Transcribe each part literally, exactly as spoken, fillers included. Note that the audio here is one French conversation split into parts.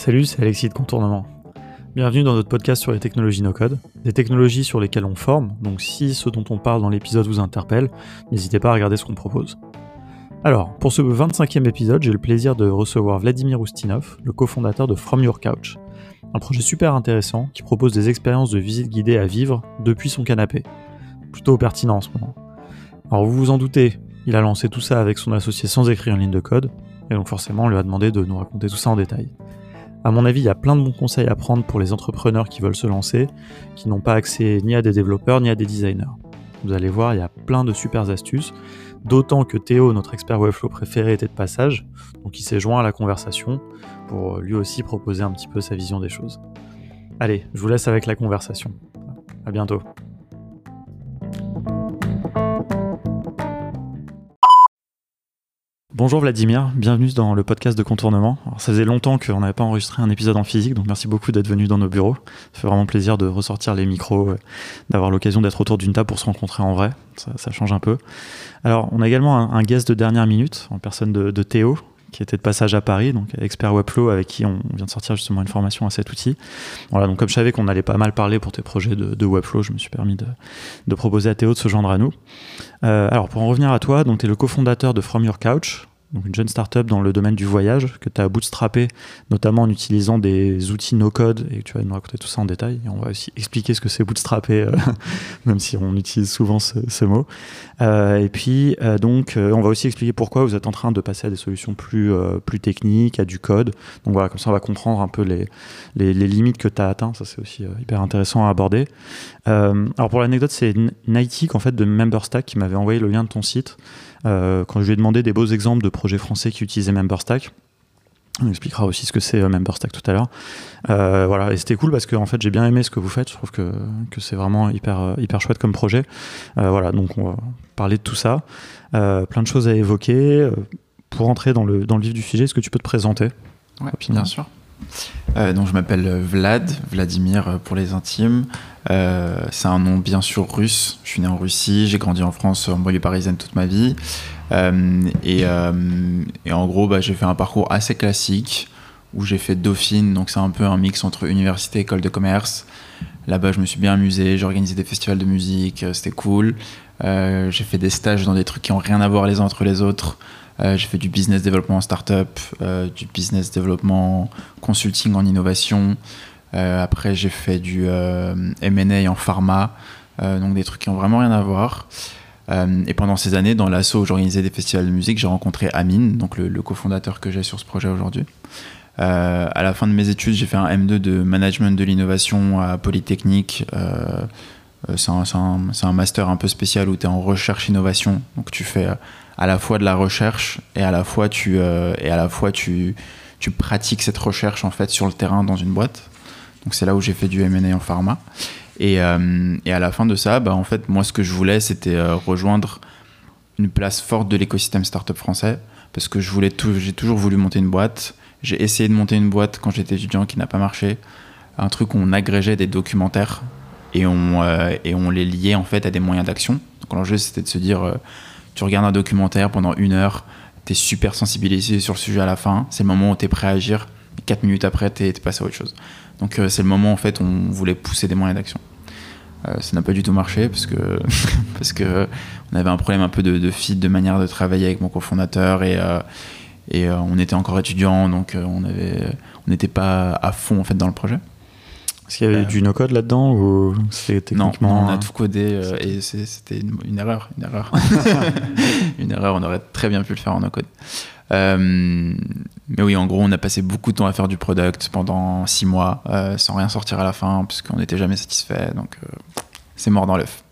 Salut, c'est Alexis de Contournement. Bienvenue dans notre podcast sur les technologies no-code, des technologies sur lesquelles on forme, donc si ce dont on parle dans l'épisode vous interpelle, n'hésitez pas à regarder ce qu'on propose. Alors, pour ce vingt-cinquième épisode, j'ai le plaisir de recevoir Vladimir Ustinov, le cofondateur de From Your Couch, un projet super intéressant qui propose des expériences de visite guidée à vivre depuis son canapé. Plutôt pertinent en ce moment. Alors vous vous en doutez, il a lancé tout ça avec son associé sans écrire une ligne de code, et donc forcément on lui a demandé de nous raconter tout ça en détail. À mon avis, il y a plein de bons conseils à prendre pour les entrepreneurs qui veulent se lancer, qui n'ont pas accès ni à des développeurs ni à des designers. Vous allez voir, il y a plein de super astuces, d'autant que Théo, notre expert Webflow préféré, était de passage, donc il s'est joint à la conversation pour lui aussi proposer un petit peu sa vision des choses. Allez, je vous laisse avec la conversation. À bientôt. Bonjour Vladimir, bienvenue dans le podcast de Contournement. Alors, ça faisait longtemps qu'on n'avait pas enregistré un épisode en physique, donc merci beaucoup d'être venu dans nos bureaux. Ça fait vraiment plaisir de ressortir les micros, euh, d'avoir l'occasion d'être autour d'une table pour se rencontrer en vrai, ça, ça change un peu. Alors on a également un, un guest de dernière minute, en personne de, de Théo, qui était de passage à Paris, donc expert Webflow avec qui on vient de sortir justement une formation à cet outil. Voilà, donc comme je savais qu'on allait pas mal parler pour tes projets de, de Webflow, je me suis permis de, de proposer à Théo de se joindre à nous. Euh, alors pour en revenir à toi, donc tu es le cofondateur de From Your Couch, donc une jeune startup dans le domaine du voyage que tu as bootstrappé notamment en utilisant des outils no-code, et tu vas nous raconter tout ça en détail, et on va aussi expliquer ce que c'est bootstrapper, euh, même si on utilise souvent ce, ce mot. Euh, et puis euh, donc euh, on va aussi expliquer pourquoi vous êtes en train de passer à des solutions plus, euh, plus techniques, à du code. Donc voilà, comme ça on va comprendre un peu les, les, les limites que tu as atteintes, ça c'est aussi euh, hyper intéressant à aborder. Euh, alors pour l'anecdote, c'est Nightic en fait de MemberStack qui m'avait envoyé le lien de ton site. Euh, quand je lui ai demandé des beaux exemples de projets français qui utilisaient MemberStack, on expliquera aussi ce que c'est euh, MemberStack tout à l'heure. Euh, voilà, et c'était cool parce que en fait j'ai bien aimé ce que vous faites. Je trouve que, que c'est vraiment hyper, hyper chouette comme projet. Euh, voilà, donc on va parler de tout ça. Euh, plein de choses à évoquer. Pour entrer dans le, dans le vif du sujet, est-ce que tu peux te présenter ? Ouais, bien sûr. Euh, donc je m'appelle Vlad, Vladimir pour les intimes. Euh, c'est un nom bien sûr russe. Je suis né en Russie, j'ai grandi en France, en banlieue parisienne toute ma vie. Euh, et, euh, et en gros, bah, j'ai fait un parcours assez classique où j'ai fait Dauphine, donc c'est un peu un mix entre université et école de commerce. Là-bas, je me suis bien amusé, j'ai organisé des festivals de musique, c'était cool. Euh, j'ai fait des stages dans des trucs qui n'ont rien à voir les uns entre les autres. Euh, j'ai fait du business développement en start-up, euh, du business développement consulting en innovation. Euh, après, j'ai fait du euh, M and A en pharma, euh, donc des trucs qui n'ont vraiment rien à voir. Euh, et pendant ces années, dans l'asso où j'organisais des festivals de musique, j'ai rencontré Amine, donc le, le cofondateur que j'ai sur ce projet aujourd'hui. Euh, à la fin de mes études, j'ai fait un M deux de management de l'innovation à Polytechnique. Euh, c'est, un, c'est, un, c'est un master un peu spécial où tu es en recherche-innovation, donc tu fais à la fois de la recherche et à la fois tu, euh, et à la fois tu, tu pratiques cette recherche en fait sur le terrain dans une boîte. Donc c'est là où j'ai fait du M and A en pharma. Et, euh, et à la fin de ça, bah, en fait, moi ce que je voulais c'était euh, rejoindre une place forte de l'écosystème startup français parce que je voulais tout, j'ai toujours voulu monter une boîte. J'ai essayé de monter une boîte quand j'étais étudiant qui n'a pas marché. Un truc où on agrégeait des documentaires et on, euh, et on les liait en fait à des moyens d'action. Donc l'enjeu c'était de se dire euh, tu regardes un documentaire pendant une heure, t'es super sensibilisé sur le sujet à la fin, c'est le moment où t'es prêt à agir, et quatre minutes après t'es, t'es passé à autre chose. Donc euh, c'est le moment en fait où on voulait pousser des moyens d'action. Euh, ça n'a pas du tout marché parce que, parce que on avait un problème un peu de, de fit, de manière de travailler avec mon cofondateur et, euh, et euh, on était encore étudiants, donc euh, on avait, on n'était pas à fond en fait dans le projet. Est-ce qu'il y avait euh, du no-code là-dedans ou c'est techniquement... Non, on a tout codé euh, et c'est, c'était une, une erreur. Une erreur. une erreur, on aurait très bien pu le faire en no-code. Euh, mais oui, en gros, on a passé beaucoup de temps à faire du product pendant six mois euh, sans rien sortir à la fin parce qu'on n'était jamais satisfait. Donc, euh, c'est mort dans l'œuf.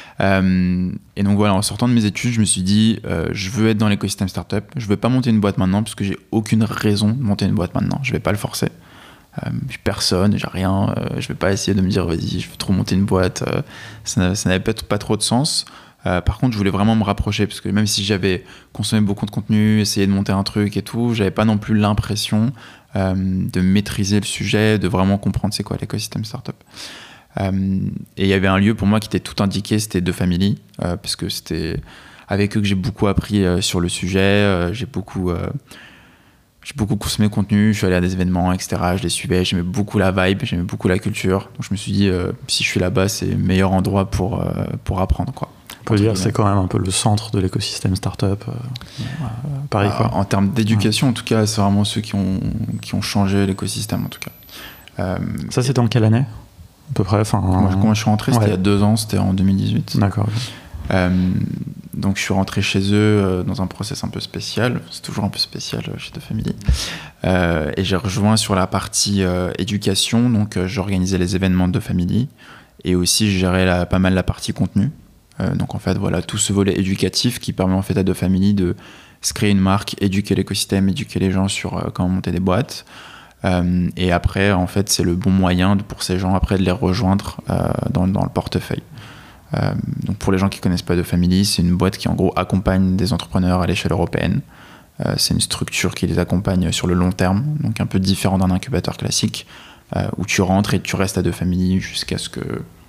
Euh, et donc voilà, en sortant de mes études, je me suis dit, euh, je veux être dans l'écosystème startup. Je veux pas monter une boîte maintenant parce que j'ai aucune raison de monter une boîte maintenant. Je vais pas le forcer. Euh, j'ai personne, j'ai rien, euh, je vais pas essayer de me dire vas-y je veux trop monter une boîte, euh, ça, ça n'avait pas, pas trop de sens. Euh, par contre je voulais vraiment me rapprocher parce que même si j'avais consommé beaucoup de contenu, essayé de monter un truc et tout, j'avais pas non plus l'impression euh, de maîtriser le sujet, de vraiment comprendre c'est quoi l'écosystème startup. Euh, et il y avait un lieu pour moi qui était tout indiqué, c'était deux familles, euh, parce que c'était avec eux que j'ai beaucoup appris euh, sur le sujet, euh, j'ai beaucoup... Euh, j'ai beaucoup consommé contenu, je suis allé à des événements, et cetera. Je les suivais, j'aimais beaucoup la vibe, j'aimais beaucoup la culture. Donc je me suis dit, euh, si je suis là-bas, c'est le meilleur endroit pour, euh, pour apprendre, quoi. On peut dire que c'est quand même un peu le centre de l'écosystème startup euh, à Paris, quoi. En termes d'éducation, ouais. En tout cas, c'est vraiment ceux qui ont, qui ont changé l'écosystème, en tout cas. Euh, Ça, c'était en quelle année, à peu près? Enfin, moi, quand je suis rentré, c'était ouais. il y a deux ans, c'était en deux mille dix-huit. D'accord. Euh, donc, je suis rentré chez eux euh, dans un process un peu spécial. C'est toujours un peu spécial euh, chez DeFamily. Euh, et j'ai rejoint sur la partie euh, éducation. Donc, euh, j'organisais les événements de DeFamily. Et aussi, je gérais la, pas mal la partie contenu. Euh, donc en fait voilà tout ce volet éducatif qui permet en fait à DeFamily de se créer une marque, éduquer l'écosystème, éduquer les gens sur euh, comment monter des boîtes euh, et après en fait c'est le bon moyen de, pour ces gens après de les rejoindre euh, dans, dans le portefeuille. Euh, donc pour les gens qui connaissent pas DeFamily, c'est une boîte qui en gros accompagne des entrepreneurs à l'échelle européenne. Euh, c'est une structure qui les accompagne sur le long terme, donc un peu différent d'un incubateur classique euh, où tu rentres et tu restes à DeFamily jusqu'à ce que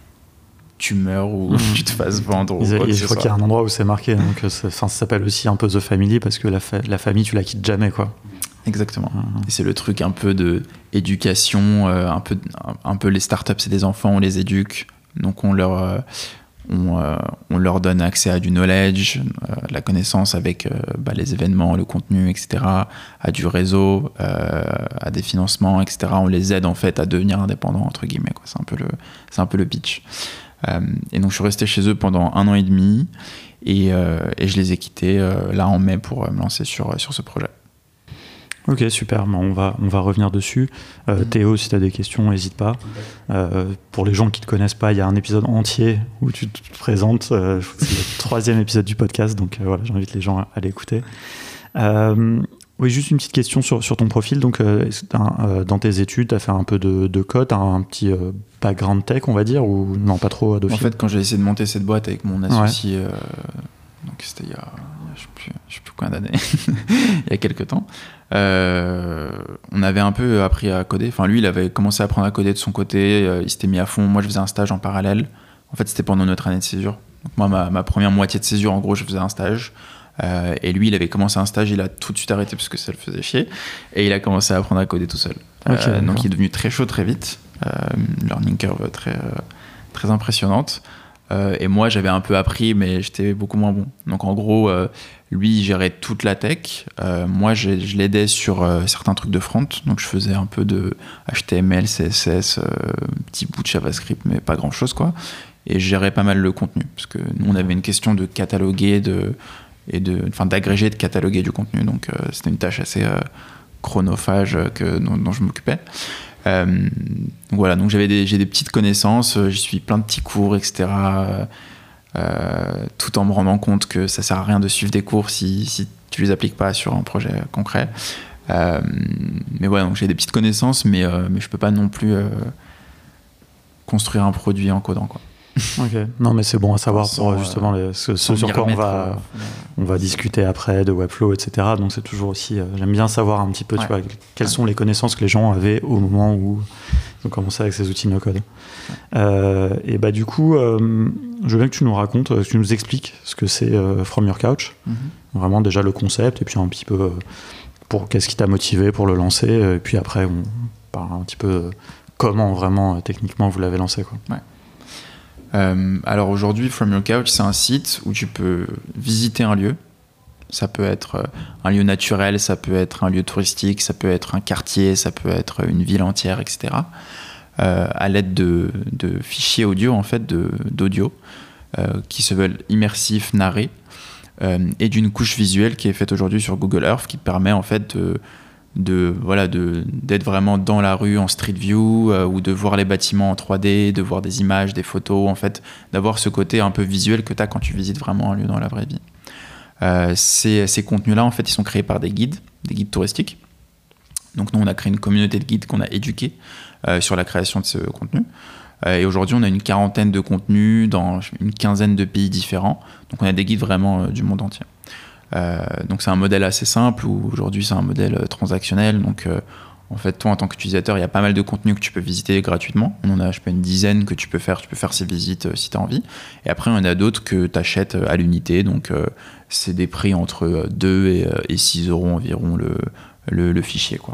tu meurs ou mmh. tu te fasses vendre. Ou quoi je crois qu'il y a un endroit où c'est marqué, donc ça s'appelle aussi un peu The Family parce que la, fa la famille, tu la quittes jamais, quoi. Exactement. Mmh. Et c'est le truc un peu de éducation, euh, un peu, un, un peu les startups, c'est des enfants, on les éduque, donc on leur, euh, on, euh, on leur donne accès à du knowledge, euh, de la connaissance avec euh, bah, les événements, le contenu, et cetera, à du réseau, euh, à des financements, et cetera. On les aide en fait à devenir indépendants entre guillemets, quoi. C'est un peu le, c'est un peu le pitch. Euh, et donc je suis resté chez eux pendant un an et demi et, euh, et je les ai quittés euh, là en mai pour euh, me lancer sur, sur ce projet. Ok, super, bon, on, va, on va revenir dessus. Euh, mmh. Théo, si tu as des questions, n'hésite pas. Euh, pour les gens qui ne te connaissent pas, il y a un épisode entier où tu te présentes. Euh, je crois que c'est le troisième épisode du podcast, donc euh, voilà, j'invite les gens à, à l'écouter. Euh, oui, juste une petite question sur, sur ton profil. Donc, euh, euh, dans tes études, tu as fait un peu de, de code, un, un petit euh, background tech, on va dire, ou non, pas trop à En fait, quand j'ai essayé de monter cette boîte avec mon associé, ouais. euh, donc c'était il y a, je sais plus, je sais plus combien d'années, il y a quelques temps, euh, on avait un peu appris à coder. Enfin, lui, il avait commencé à apprendre à coder de son côté, euh, il s'était mis à fond. Moi, je faisais un stage en parallèle. En fait, c'était pendant notre année de césure. Donc, moi, ma, ma première moitié de césure, en gros, je faisais un stage. Euh, et lui, il avait commencé un stage, il a tout de suite arrêté parce que ça le faisait chier. Et il a commencé à apprendre à coder tout seul. Okay, euh, donc, il est devenu très chaud très vite. Euh, learning curve très, euh, très impressionnante. Euh, et moi, j'avais un peu appris, mais j'étais beaucoup moins bon. Donc, en gros, euh, lui, il gérait toute la tech. Euh, moi, je, je l'aidais sur euh, certains trucs de front. Donc, je faisais un peu de H T M L, C S S, euh, petit bout de JavaScript, mais pas grand-chose, quoi. Et je gérais pas mal le contenu. Parce que nous, on avait une question de cataloguer, de, et de, enfin, d'agréger, de cataloguer du contenu. Donc, euh, c'était une tâche assez euh, chronophage que, dont, dont je m'occupais. Euh, voilà, donc j'avais des, j'ai des petites connaissances, euh, j'y suis plein de petits cours, et cetera. Euh, euh, tout en me rendant compte que ça sert à rien de suivre des cours si, si tu les appliques pas sur un projet concret. Euh, mais voilà, donc j'ai des petites connaissances, mais, euh, mais je peux pas non plus euh, construire un produit en codant, quoi. Ok, non mais c'est bon à savoir pour justement les, ce, ce sur quoi on va, on va discuter après de Webflow, et cetera. Donc c'est toujours aussi, euh, j'aime bien savoir un petit peu, ouais. tu vois, quelles sont les connaissances que les gens avaient au moment où ils ont commencé avec ces outils no-code. Ouais. Euh, et bah du coup, euh, je veux bien que tu nous racontes, que tu nous expliques ce que c'est euh, From Your Couch, mm-hmm. vraiment déjà le concept et puis un petit peu euh, pour qu'est-ce qui t'a motivé pour le lancer. Et puis après, on parle un petit peu comment vraiment euh, techniquement vous l'avez lancé, quoi. Ouais. Euh, alors aujourd'hui, From Your Couch, c'est un site où tu peux visiter un lieu. Ça peut être un lieu naturel, ça peut être un lieu touristique, ça peut être un quartier, ça peut être une ville entière, et cetera. Euh, à l'aide de, de fichiers audio, en fait, de, d'audio, euh, qui se veulent immersifs, narrés, euh, et d'une couche visuelle qui est faite aujourd'hui sur Google Earth, qui permet en fait de de voilà de d'être vraiment dans la rue en street view euh, ou de voir les bâtiments en trois D, de voir des images, des photos, en fait d'avoir ce côté un peu visuel que tu as quand tu visites vraiment un lieu dans la vraie vie. Euh, ces, ces contenus là en fait ils sont créés par des guides, des guides touristiques. Donc nous on a créé une communauté de guides qu'on a éduqués euh, sur la création de ce contenu. Euh, et aujourd'hui on a une quarantaine de contenus dans une quinzaine de pays différents. Donc on a des guides vraiment euh, du monde entier. Euh, donc c'est un modèle assez simple où aujourd'hui c'est un modèle euh, transactionnel. Donc euh, en fait toi en tant qu'utilisateur il y a pas mal de contenus que tu peux visiter gratuitement. On en a je sais pas une dizaine que tu peux faire. Tu peux faire ces visites euh, si tu as envie. Et après on a d'autres que tu achètes à l'unité. Donc euh, c'est des prix entre deux et, et six euros environ le, le, le fichier, quoi.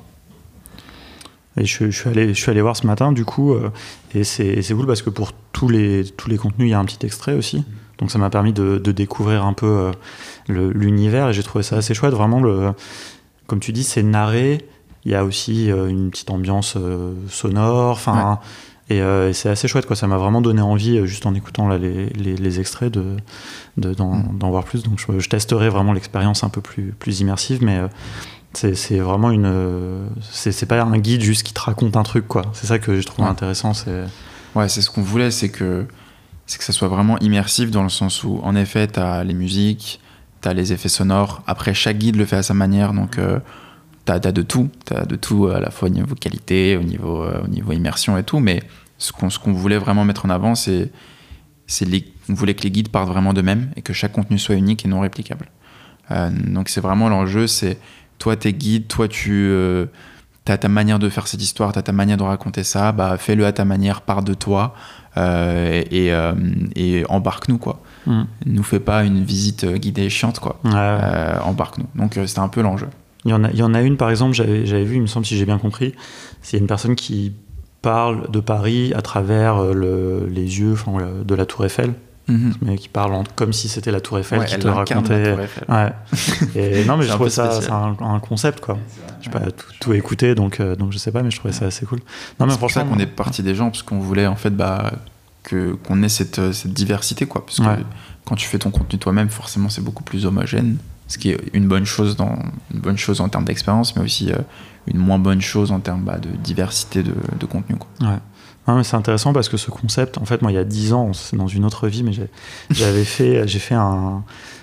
Et je, je, suis allé, je suis allé voir ce matin, du coup, euh, et c'est, c'est cool parce que pour tous les, tous les contenus, il y a un petit extrait aussi. Donc ça m'a permis de, de découvrir un peu euh, le, l'univers, et j'ai trouvé ça assez chouette. Vraiment, le, comme tu dis, c'est narré. Il y a aussi euh, une petite ambiance euh, sonore, enfin, ouais. et, euh, et c'est assez chouette, quoi. Ça m'a vraiment donné envie, euh, juste en écoutant là, les, les, les extraits, de, de, d'en, mmh. d'en voir plus. Donc je, je testerai vraiment l'expérience un peu plus, plus immersive, mais... Euh, C'est, c'est vraiment une. C'est, c'est pas un guide juste qui te raconte un truc, quoi. C'est ça que je trouve ouais. intéressant. C'est... Ouais, c'est ce qu'on voulait, c'est que, c'est que ça soit vraiment immersif dans le sens où, en effet, t'as les musiques, t'as les effets sonores. Après, chaque guide le fait à sa manière, donc euh, t'as, t'as de tout. T'as de tout à la fois au niveau qualité, au niveau, euh, au niveau immersion et tout. Mais ce qu'on, ce qu'on voulait vraiment mettre en avant, c'est, c'est les, on voulait que les guides partent vraiment d'eux-mêmes et que chaque contenu soit unique et non réplicable. Euh, donc, c'est vraiment l'enjeu, c'est. Toi, t'es guide, toi, tu euh, as ta manière de faire cette histoire, tu as ta manière de raconter ça, bah, fais-le à ta manière, pars de toi euh, et, euh, et embarque-nous, quoi. Mmh. Nous fais pas une visite guidée chiante, quoi. Ouais, ouais. Euh, embarque-nous. Donc, euh, c'était un peu l'enjeu. Il y en a, il y en a une, par exemple, j'avais, j'avais vu, il me semble, si j'ai bien compris, c'est une personne qui parle de Paris à travers le, les yeux de la Tour Eiffel. Mmh. Mais qui parle en, comme si c'était la Tour Eiffel, ouais, qui te racontait. La Tour Eiffel. Ouais. Et non, mais je trouvais ça c'est un, un concept, quoi. Je n'ai pas tout, tout écouté, donc euh, donc je sais pas, mais je trouvais ça assez cool. Non, mais c'est pour ça qu'on est parti des gens, parce qu'on voulait en fait bah que qu'on ait cette cette diversité, quoi. Parce que ouais. quand tu fais ton contenu toi-même, forcément, c'est beaucoup plus homogène, ce qui est une bonne chose dans une bonne chose en termes d'expérience, mais aussi euh, une moins bonne chose en termes bah, de diversité de, de contenu, quoi. Ouais. Non, mais c'est intéressant parce que ce concept, en fait, moi, il y a dix ans, c'est dans une autre vie, mais j'ai, j'avais fait, j'ai fait un,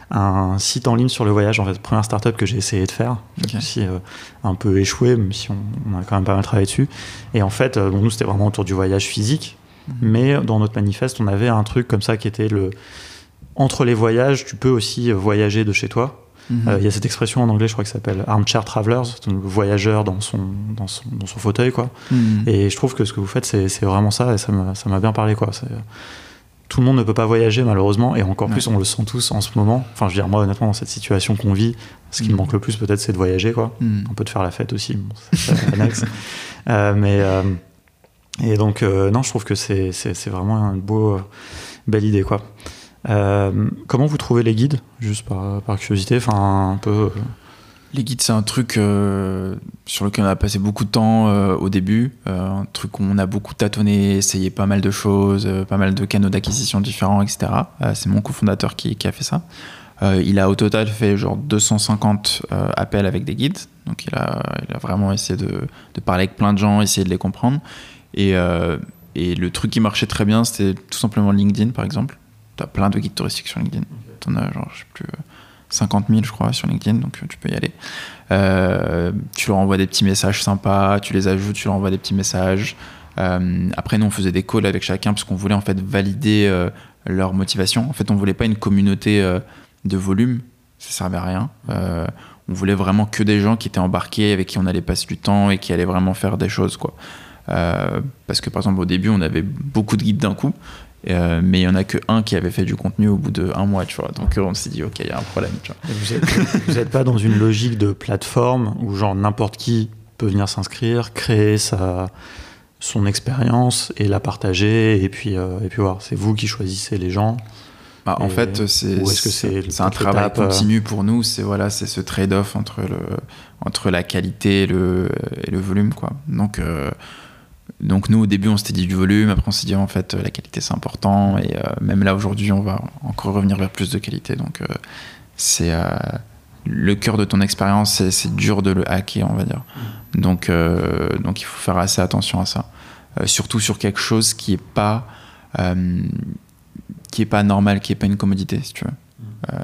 un site en ligne sur le voyage, en fait, première start-up que j'ai essayé de faire, okay. aussi euh, un peu échoué, même si on, on a quand même pas mal travaillé dessus. Et en fait, euh, bon, nous, c'était vraiment autour du voyage physique, mmh. mais dans notre manifeste, on avait un truc comme ça qui était le entre les voyages, tu peux aussi voyager de chez toi. Il mmh. euh, y a cette expression en anglais, je crois que ça s'appelle armchair travelers, le voyageur dans son, dans son, dans son fauteuil, quoi. Mmh. Et je trouve que ce que vous faites, c'est, c'est vraiment ça, et ça m'a, ça m'a bien parlé, quoi. C'est, tout le monde ne peut pas voyager, malheureusement, et encore ouais. plus, on le sent tous en ce moment. Enfin, je veux dire, moi, honnêtement, dans cette situation qu'on vit, ce qui mmh. me manque le plus, peut-être, c'est de voyager, quoi. Mmh. Un peu de faire la fête aussi, bon, c'est annexe. euh, mais, euh, et donc, euh, non, je trouve que c'est, c'est, c'est vraiment une beau, belle idée, quoi. Euh, comment vous trouvez les guides, juste par, par curiosité, enfin un peu. Euh... Les guides, c'est un truc euh, sur lequel on a passé beaucoup de temps euh, au début, euh, un truc où on a beaucoup tâtonné, essayé pas mal de choses, euh, pas mal de canaux d'acquisition différents, et cetera. Euh, c'est mon cofondateur qui, qui a fait ça. Euh, il a au total fait genre deux cent cinquante euh, appels avec des guides, donc il a, il a vraiment essayé de, de parler avec plein de gens, essayer de les comprendre. Et, euh, et le truc qui marchait très bien, c'était tout simplement LinkedIn, par exemple. T'as plein de guides touristiques sur LinkedIn. T'en as genre, je sais plus, cinquante mille, je crois, sur LinkedIn, donc tu peux y aller. Euh, tu leur envoies des petits messages sympas, tu les ajoutes, tu leur envoies des petits messages. Euh, après, nous, on faisait des calls avec chacun parce qu'on voulait en fait valider euh, leur motivation. En fait, on voulait pas une communauté euh, de volume, ça servait à rien. Euh, on voulait vraiment que des gens qui étaient embarqués, avec qui on allait passer du temps et qui allaient vraiment faire des choses, quoi. Euh, parce que, par exemple, au début, on avait beaucoup de guides d'un coup. Euh, mais il n'y en a qu'un qui avait fait du contenu au bout d'un mois, tu vois. Donc on s'est dit, ok, il y a un problème, tu vois. Vous n'êtes pas dans une logique de plateforme où genre n'importe qui peut venir s'inscrire, créer sa, son expérience et la partager et puis, euh, et puis voir. C'est vous qui choisissez les gens. Bah, en fait, c'est, est-ce que c'est, c'est un travail étape, continu pour nous. C'est, voilà, c'est ce trade-off entre, le, entre la qualité et le, et le volume, quoi. Donc... Euh, Donc nous au début on s'était dit du volume, après on s'est dit en fait la qualité c'est important et euh, même là aujourd'hui on va encore revenir vers plus de qualité, donc euh, c'est euh, le cœur de ton expérience, c'est, c'est dur de le hacker, on va dire. Donc, euh, donc il faut faire assez attention à ça, euh, surtout sur quelque chose qui est pas euh, qui est pas normal, qui est pas une commodité, si tu veux. Euh,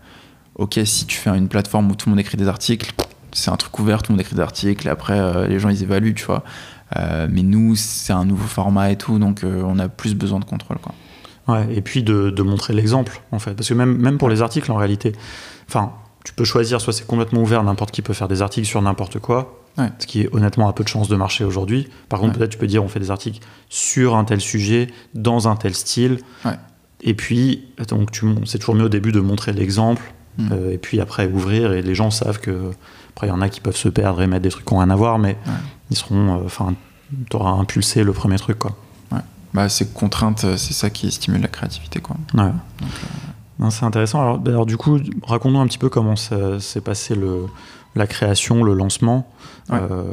ok, si tu fais une plateforme où tout le monde écrit des articles, c'est un truc ouvert, tout le monde écrit des articles et après euh, les gens ils évaluent, tu vois. Euh, mais nous, c'est un nouveau format et tout, donc euh, on a plus besoin de contrôle, quoi. Ouais, et puis de, de montrer l'exemple, en fait. Parce que même, même pour les articles, en réalité, enfin, tu peux choisir, soit c'est complètement ouvert, n'importe qui peut faire des articles sur n'importe quoi, ouais. ce qui est honnêtement un peu de chance de marcher aujourd'hui. Par contre, ouais. peut-être tu peux dire, on fait des articles sur un tel sujet, dans un tel style. Ouais. Et puis, donc, tu, c'est toujours mieux au début de montrer l'exemple mmh. euh, et puis après ouvrir, et les gens savent que après il y en a qui peuvent se perdre et mettre des trucs qui n'ont rien à voir, mais ouais. ils seront enfin euh, t'auras impulsé le premier truc quoi. Ouais. Bah ces contraintes, c'est ça qui stimule la créativité quoi. Ouais. Donc, euh... non, c'est intéressant. Alors, alors du coup, raconte-nous un petit peu comment ça, s'est passé le, la création, le lancement. Il ouais. euh,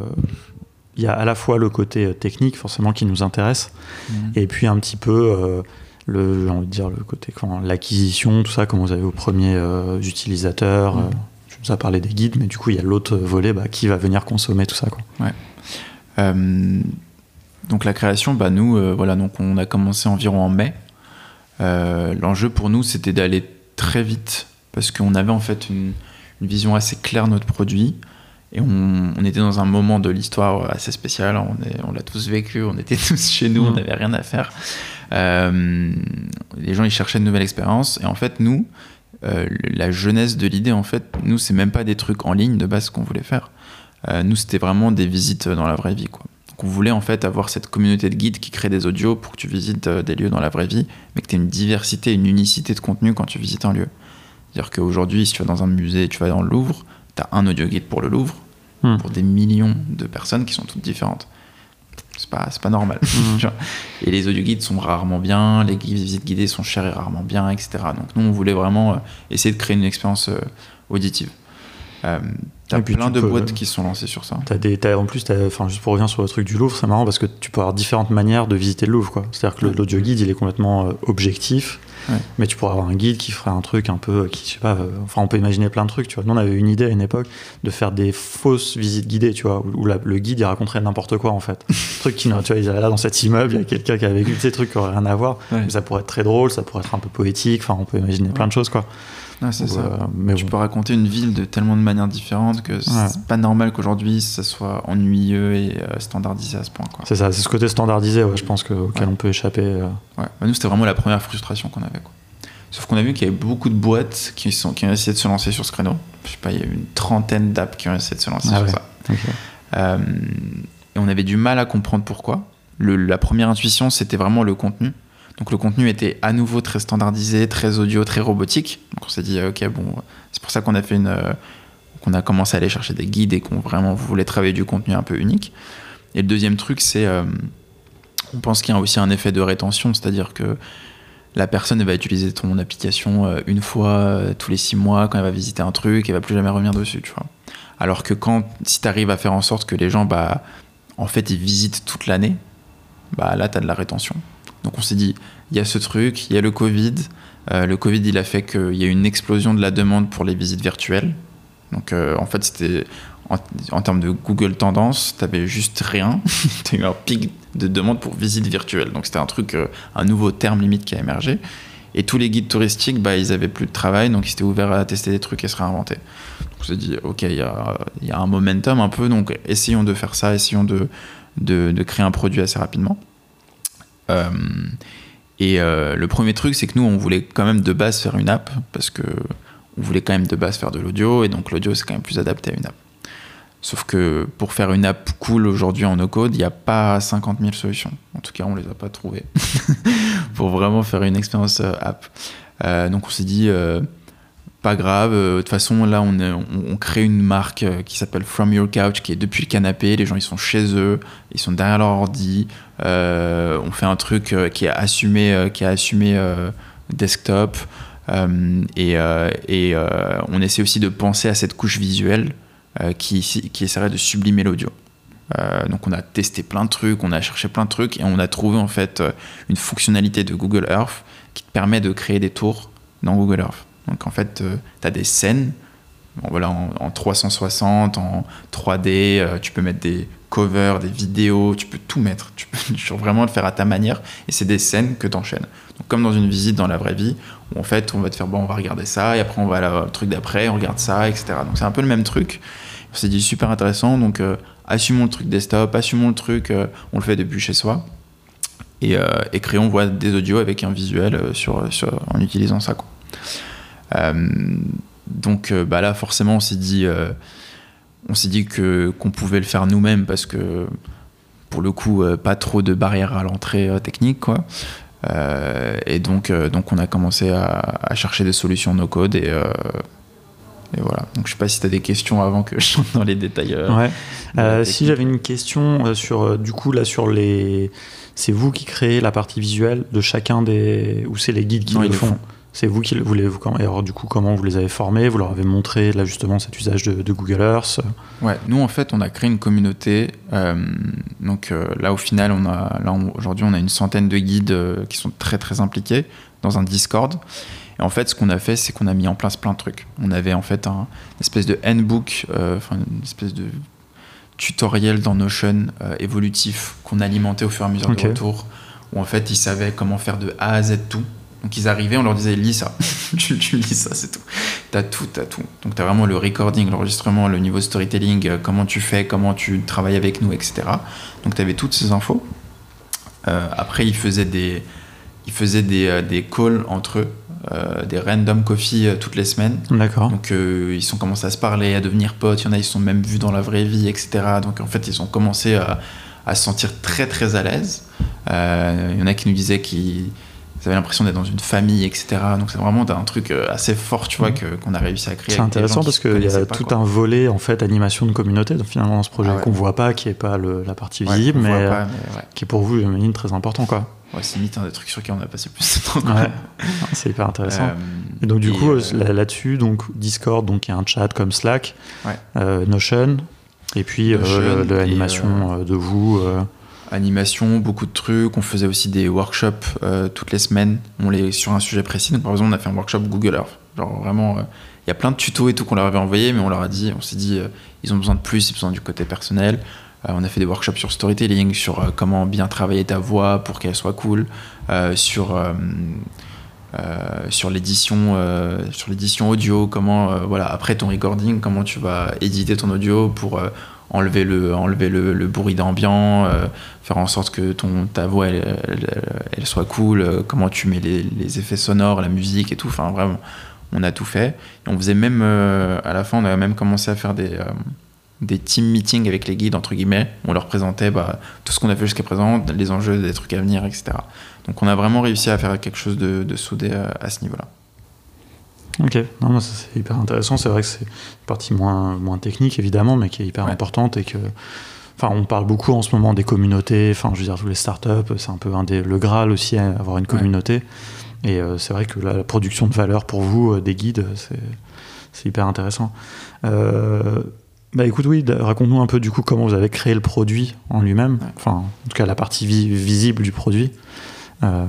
y a à la fois le côté technique forcément qui nous intéresse, mmh. et puis un petit peu euh, le, j'ai envie de dire le côté quand, l'acquisition, tout ça, comment vous avez vos premiers euh, utilisateurs. Mmh. Euh, je vous ai parlé des guides, mais du coup il y a l'autre volet, bah, qui va venir consommer tout ça quoi. Ouais. Euh, donc la création, bah nous, euh, voilà, donc on a commencé environ en mai. Euh, l'enjeu pour nous, c'était d'aller très vite parce qu'on avait en fait une, une vision assez claire de notre produit. Et on, on était dans un moment de l'histoire assez spécial. On, est, on l'a tous vécu, on était tous chez nous, mmh. on n'avait rien à faire. Euh, les gens, ils cherchaient une nouvelle expérience. Et en fait, nous, euh, la jeunesse de l'idée, en fait, nous, c'est même pas des trucs en ligne de base qu'on voulait faire. Euh, nous, c'était vraiment des visites dans la vraie vie, quoi. Donc, on voulait en fait avoir cette communauté de guides qui crée des audios pour que tu visites des lieux dans la vraie vie, mais que tu aies une diversité, une unicité de contenu quand tu visites un lieu. C'est-à-dire qu'aujourd'hui, si tu vas dans un musée, tu vas dans le Louvre, tu as un audio guide pour le Louvre, mmh. pour des millions de personnes qui sont toutes différentes. C'est pas, c'est pas normal. Mmh. Et les audio guides sont rarement bien, les visites guidées sont chères et rarement bien, et cetera. Donc nous, on voulait vraiment essayer de créer une expérience auditive. Euh, t'as et plein de peux, boîtes qui se sont lancées sur ça. T'as des, t'as, en plus, t'as, juste pour revenir sur le truc du Louvre, c'est marrant parce que tu peux avoir différentes manières de visiter le Louvre, quoi. C'est-à-dire que ouais. l'audio guide, il est complètement euh, objectif, ouais. mais tu pourrais avoir un guide qui ferait un truc un peu, qui, je sais pas, euh, enfin on peut imaginer plein de trucs, tu vois. Nous on avait une idée à une époque de faire des fausses visites guidées, tu vois, où, où la, le guide il raconterait n'importe quoi en fait. truc qui, tu vois, il est là dans cet immeuble, il y a quelqu'un qui a vécu ces trucs qui n'auraient rien à voir, ouais. mais ça pourrait être très drôle, ça pourrait être un peu poétique, enfin on peut imaginer ouais. plein de choses, quoi. Ouais, c'est Ou, ça. Euh, mais tu bon. peux raconter une ville de tellement de manières différentes que c'est ouais. pas normal qu'aujourd'hui ça soit ennuyeux et euh, standardisé à ce point, quoi. C'est ça, c'est ce côté standardisé, ouais, je pense que, auquel ouais. on peut échapper. Euh... Ouais. Bah, nous, c'était vraiment la première frustration qu'on avait, quoi. Sauf qu'on a vu qu'il y avait beaucoup de boîtes qui, sont, qui ont essayé de se lancer sur ce créneau. Je sais pas, il y a eu une trentaine d'apps qui ont essayé de se lancer ah sur ouais. ça. Okay. Euh, et on avait du mal à comprendre pourquoi. Le, la première intuition, c'était vraiment le contenu. Donc le contenu était à nouveau très standardisé, très audio, très robotique. Donc on s'est dit ok bon, c'est pour ça qu'on a fait une, euh, qu'on a commencé à aller chercher des guides et qu'on vraiment voulait travailler du contenu un peu unique. Et le deuxième truc c'est, euh, on pense qu'il y a aussi un effet de rétention, c'est-à-dire que la personne va utiliser ton application euh, une fois euh, tous les six mois quand elle va visiter un truc, elle va plus jamais revenir dessus, tu vois. Alors que quand si tu arrives à faire en sorte que les gens bah en fait ils visitent toute l'année, bah là tu as de la rétention. Donc on s'est dit, il y a ce truc, il y a le Covid. Euh, le Covid, il a fait qu'il y a eu une explosion de la demande pour les visites virtuelles. Donc euh, en fait, c'était en, en termes de Google Tendance, tu n'avais juste rien. Tu as eu un pic de demande pour visites virtuelles. Donc c'était un truc, euh, un nouveau terme limite qui a émergé. Et tous les guides touristiques, bah, ils n'avaient plus de travail, donc ils étaient ouverts à tester des trucs et se réinventer. Donc on s'est dit, ok, il y a, y a un momentum un peu, donc essayons de faire ça, essayons de, de, de créer un produit assez rapidement. Euh, et euh, le premier truc, c'est que nous, on voulait quand même de base faire une app parce que on voulait quand même de base faire de l'audio et donc l'audio, c'est quand même plus adapté à une app. Sauf que pour faire une app cool aujourd'hui en no-code, il n'y a pas cinquante mille solutions. En tout cas, on ne les a pas trouvées pour vraiment faire une expérience euh, app. Euh, donc on s'est dit, euh, pas grave, de toute façon, là, on, est, on, on crée une marque qui s'appelle From Your Couch, qui est depuis le canapé. Les gens, ils sont chez eux, ils sont derrière leur ordi. Euh, on fait un truc qui est assumé, qui est assumé euh, desktop. Euh, et euh, et euh, on essaie aussi de penser à cette couche visuelle euh, qui, qui essaierait de sublimer l'audio. Euh, donc on a testé plein de trucs, on a cherché plein de trucs et on a trouvé en fait une fonctionnalité de Google Earth qui te permet de créer des tours dans Google Earth. Donc en fait, euh, tu as des scènes bon, voilà, en, en trois cent soixante, en trois D, euh, tu peux mettre des covers, des vidéos, tu peux tout mettre. Tu peux, tu peux vraiment le faire à ta manière et c'est des scènes que tu enchaînes. Donc comme dans une visite dans la vraie vie, où en fait, on va te faire, bon, on va regarder ça et après on va à le truc d'après, on regarde ça, et cetera. Donc c'est un peu le même truc. On s'est dit super intéressant, donc euh, assumons le truc desktop, assumons le truc, euh, on le fait depuis chez soi et, euh, et créons voilà, des audios avec un visuel euh, sur, sur, en utilisant ça, quoi. Euh, donc euh, bah là forcément on s'est dit euh, on s'est dit que qu'on pouvait le faire nous-mêmes parce que pour le coup euh, pas trop de barrières à l'entrée euh, technique, quoi. Euh, et donc euh, donc on a commencé à, à chercher des solutions no code et, euh, et voilà. Donc je sais pas si tu as des questions avant que je rentre dans les détails. Euh, ouais. Euh, si j'avais une question euh, sur euh, du coup là sur les, c'est vous qui créez la partie visuelle de chacun des, ou c'est les guides qui non, le ils font, le font. C'est vous qui le voulez vous et alors du coup comment vous les avez formés, vous leur avez montré là justement cet usage de, de Google Earth. Ouais, nous en fait on a créé une communauté. Euh, donc euh, là au final on a là on, aujourd'hui on a une centaine de guides euh, qui sont très très impliqués dans un Discord. Et en fait ce qu'on a fait c'est qu'on a mis en place plein de trucs. On avait en fait un une espèce de handbook, euh, enfin une espèce de tutoriel dans Notion euh, évolutif qu'on alimentait au fur et à mesure okay. du retour, où en fait ils savaient comment faire de A à Z tout. Donc ils arrivaient, on leur disait lis ça, tu, tu lis ça, c'est tout. T'as tout, t'as tout. Donc t'as vraiment le recording, l'enregistrement, le niveau storytelling, euh, comment tu fais, comment tu travailles avec nous, et cetera. Donc t'avais toutes ces infos. Euh, après ils faisaient des, ils faisaient des, euh, des calls entre eux, euh, des random coffee euh, toutes les semaines. D'accord. Donc euh, ils ont commencé à se parler, à devenir potes. Il y en a, ils se sont même vus dans la vraie vie, et cetera. Donc en fait ils ont commencé à, à se sentir très très à l'aise. Euh, il y en a qui nous disaient qu'ils Vous avez l'impression d'être dans une famille, et cetera. Donc c'est vraiment un truc assez fort, tu vois, que, qu'on a réussi à créer. C'est intéressant parce qu'il y a pas, tout quoi. un volet en fait animation de communauté. Donc finalement dans ce projet ah ouais. qu'on voit pas, qui est pas le, la partie ouais, visible, mais, pas, mais ouais. qui est pour vous, j'imagine, très important, quoi. Ouais, c'est limite un des trucs sur qui on a passé plus de temps. Quoi. Ouais. C'est hyper intéressant. Euh, et donc du et coup euh, là, là-dessus, donc Discord, donc il y a un chat comme Slack, ouais. euh, Notion, et puis Notion, euh, l'animation euh, de vous. Euh, Animation, beaucoup de trucs. On faisait aussi des workshops euh, toutes les semaines. On les sur un sujet précis. Donc par exemple, on a fait un workshop Google Earth. Genre vraiment, il euh, y a plein de tutos et tout qu'on leur avait envoyé, mais on leur a dit, on s'est dit, euh, ils ont besoin de plus, ils ont besoin du côté personnel. Euh, on a fait des workshops sur storytelling, sur euh, comment bien travailler ta voix pour qu'elle soit cool, euh, sur euh, euh, sur l'édition, euh, sur l'édition audio, comment euh, voilà après ton recording, comment tu vas éditer ton audio pour euh, enlever le, enlever le, le bruit d'ambiant, euh, faire en sorte que ton, ta voix elle, elle, elle soit cool, euh, comment tu mets les, les effets sonores, la musique et tout, enfin vraiment, on a tout fait. Et on faisait même, euh, à la fin, on a même commencé à faire des, euh, des team meetings avec les guides, entre guillemets, on leur présentait bah, tout ce qu'on a fait jusqu'à présent, les enjeux, des trucs à venir, et cetera. Donc on a vraiment réussi à faire quelque chose de, de soudé à, à ce niveau-là. Ok, non, non, ça, c'est hyper intéressant. C'est vrai que c'est une partie moins, moins technique, évidemment, mais qui est hyper ouais. importante et que. Enfin, on parle beaucoup en ce moment des communautés. Enfin, je veux dire, tous les startups, c'est un peu un des, le Graal aussi, avoir une communauté. Ouais. Et euh, c'est vrai que la, la production de valeur pour vous, euh, des guides, c'est, c'est hyper intéressant. Euh, bah écoute, oui, raconte-nous un peu du coup comment vous avez créé le produit en lui-même. Ouais. Enfin, en tout cas, la partie vi- visible du produit. Euh...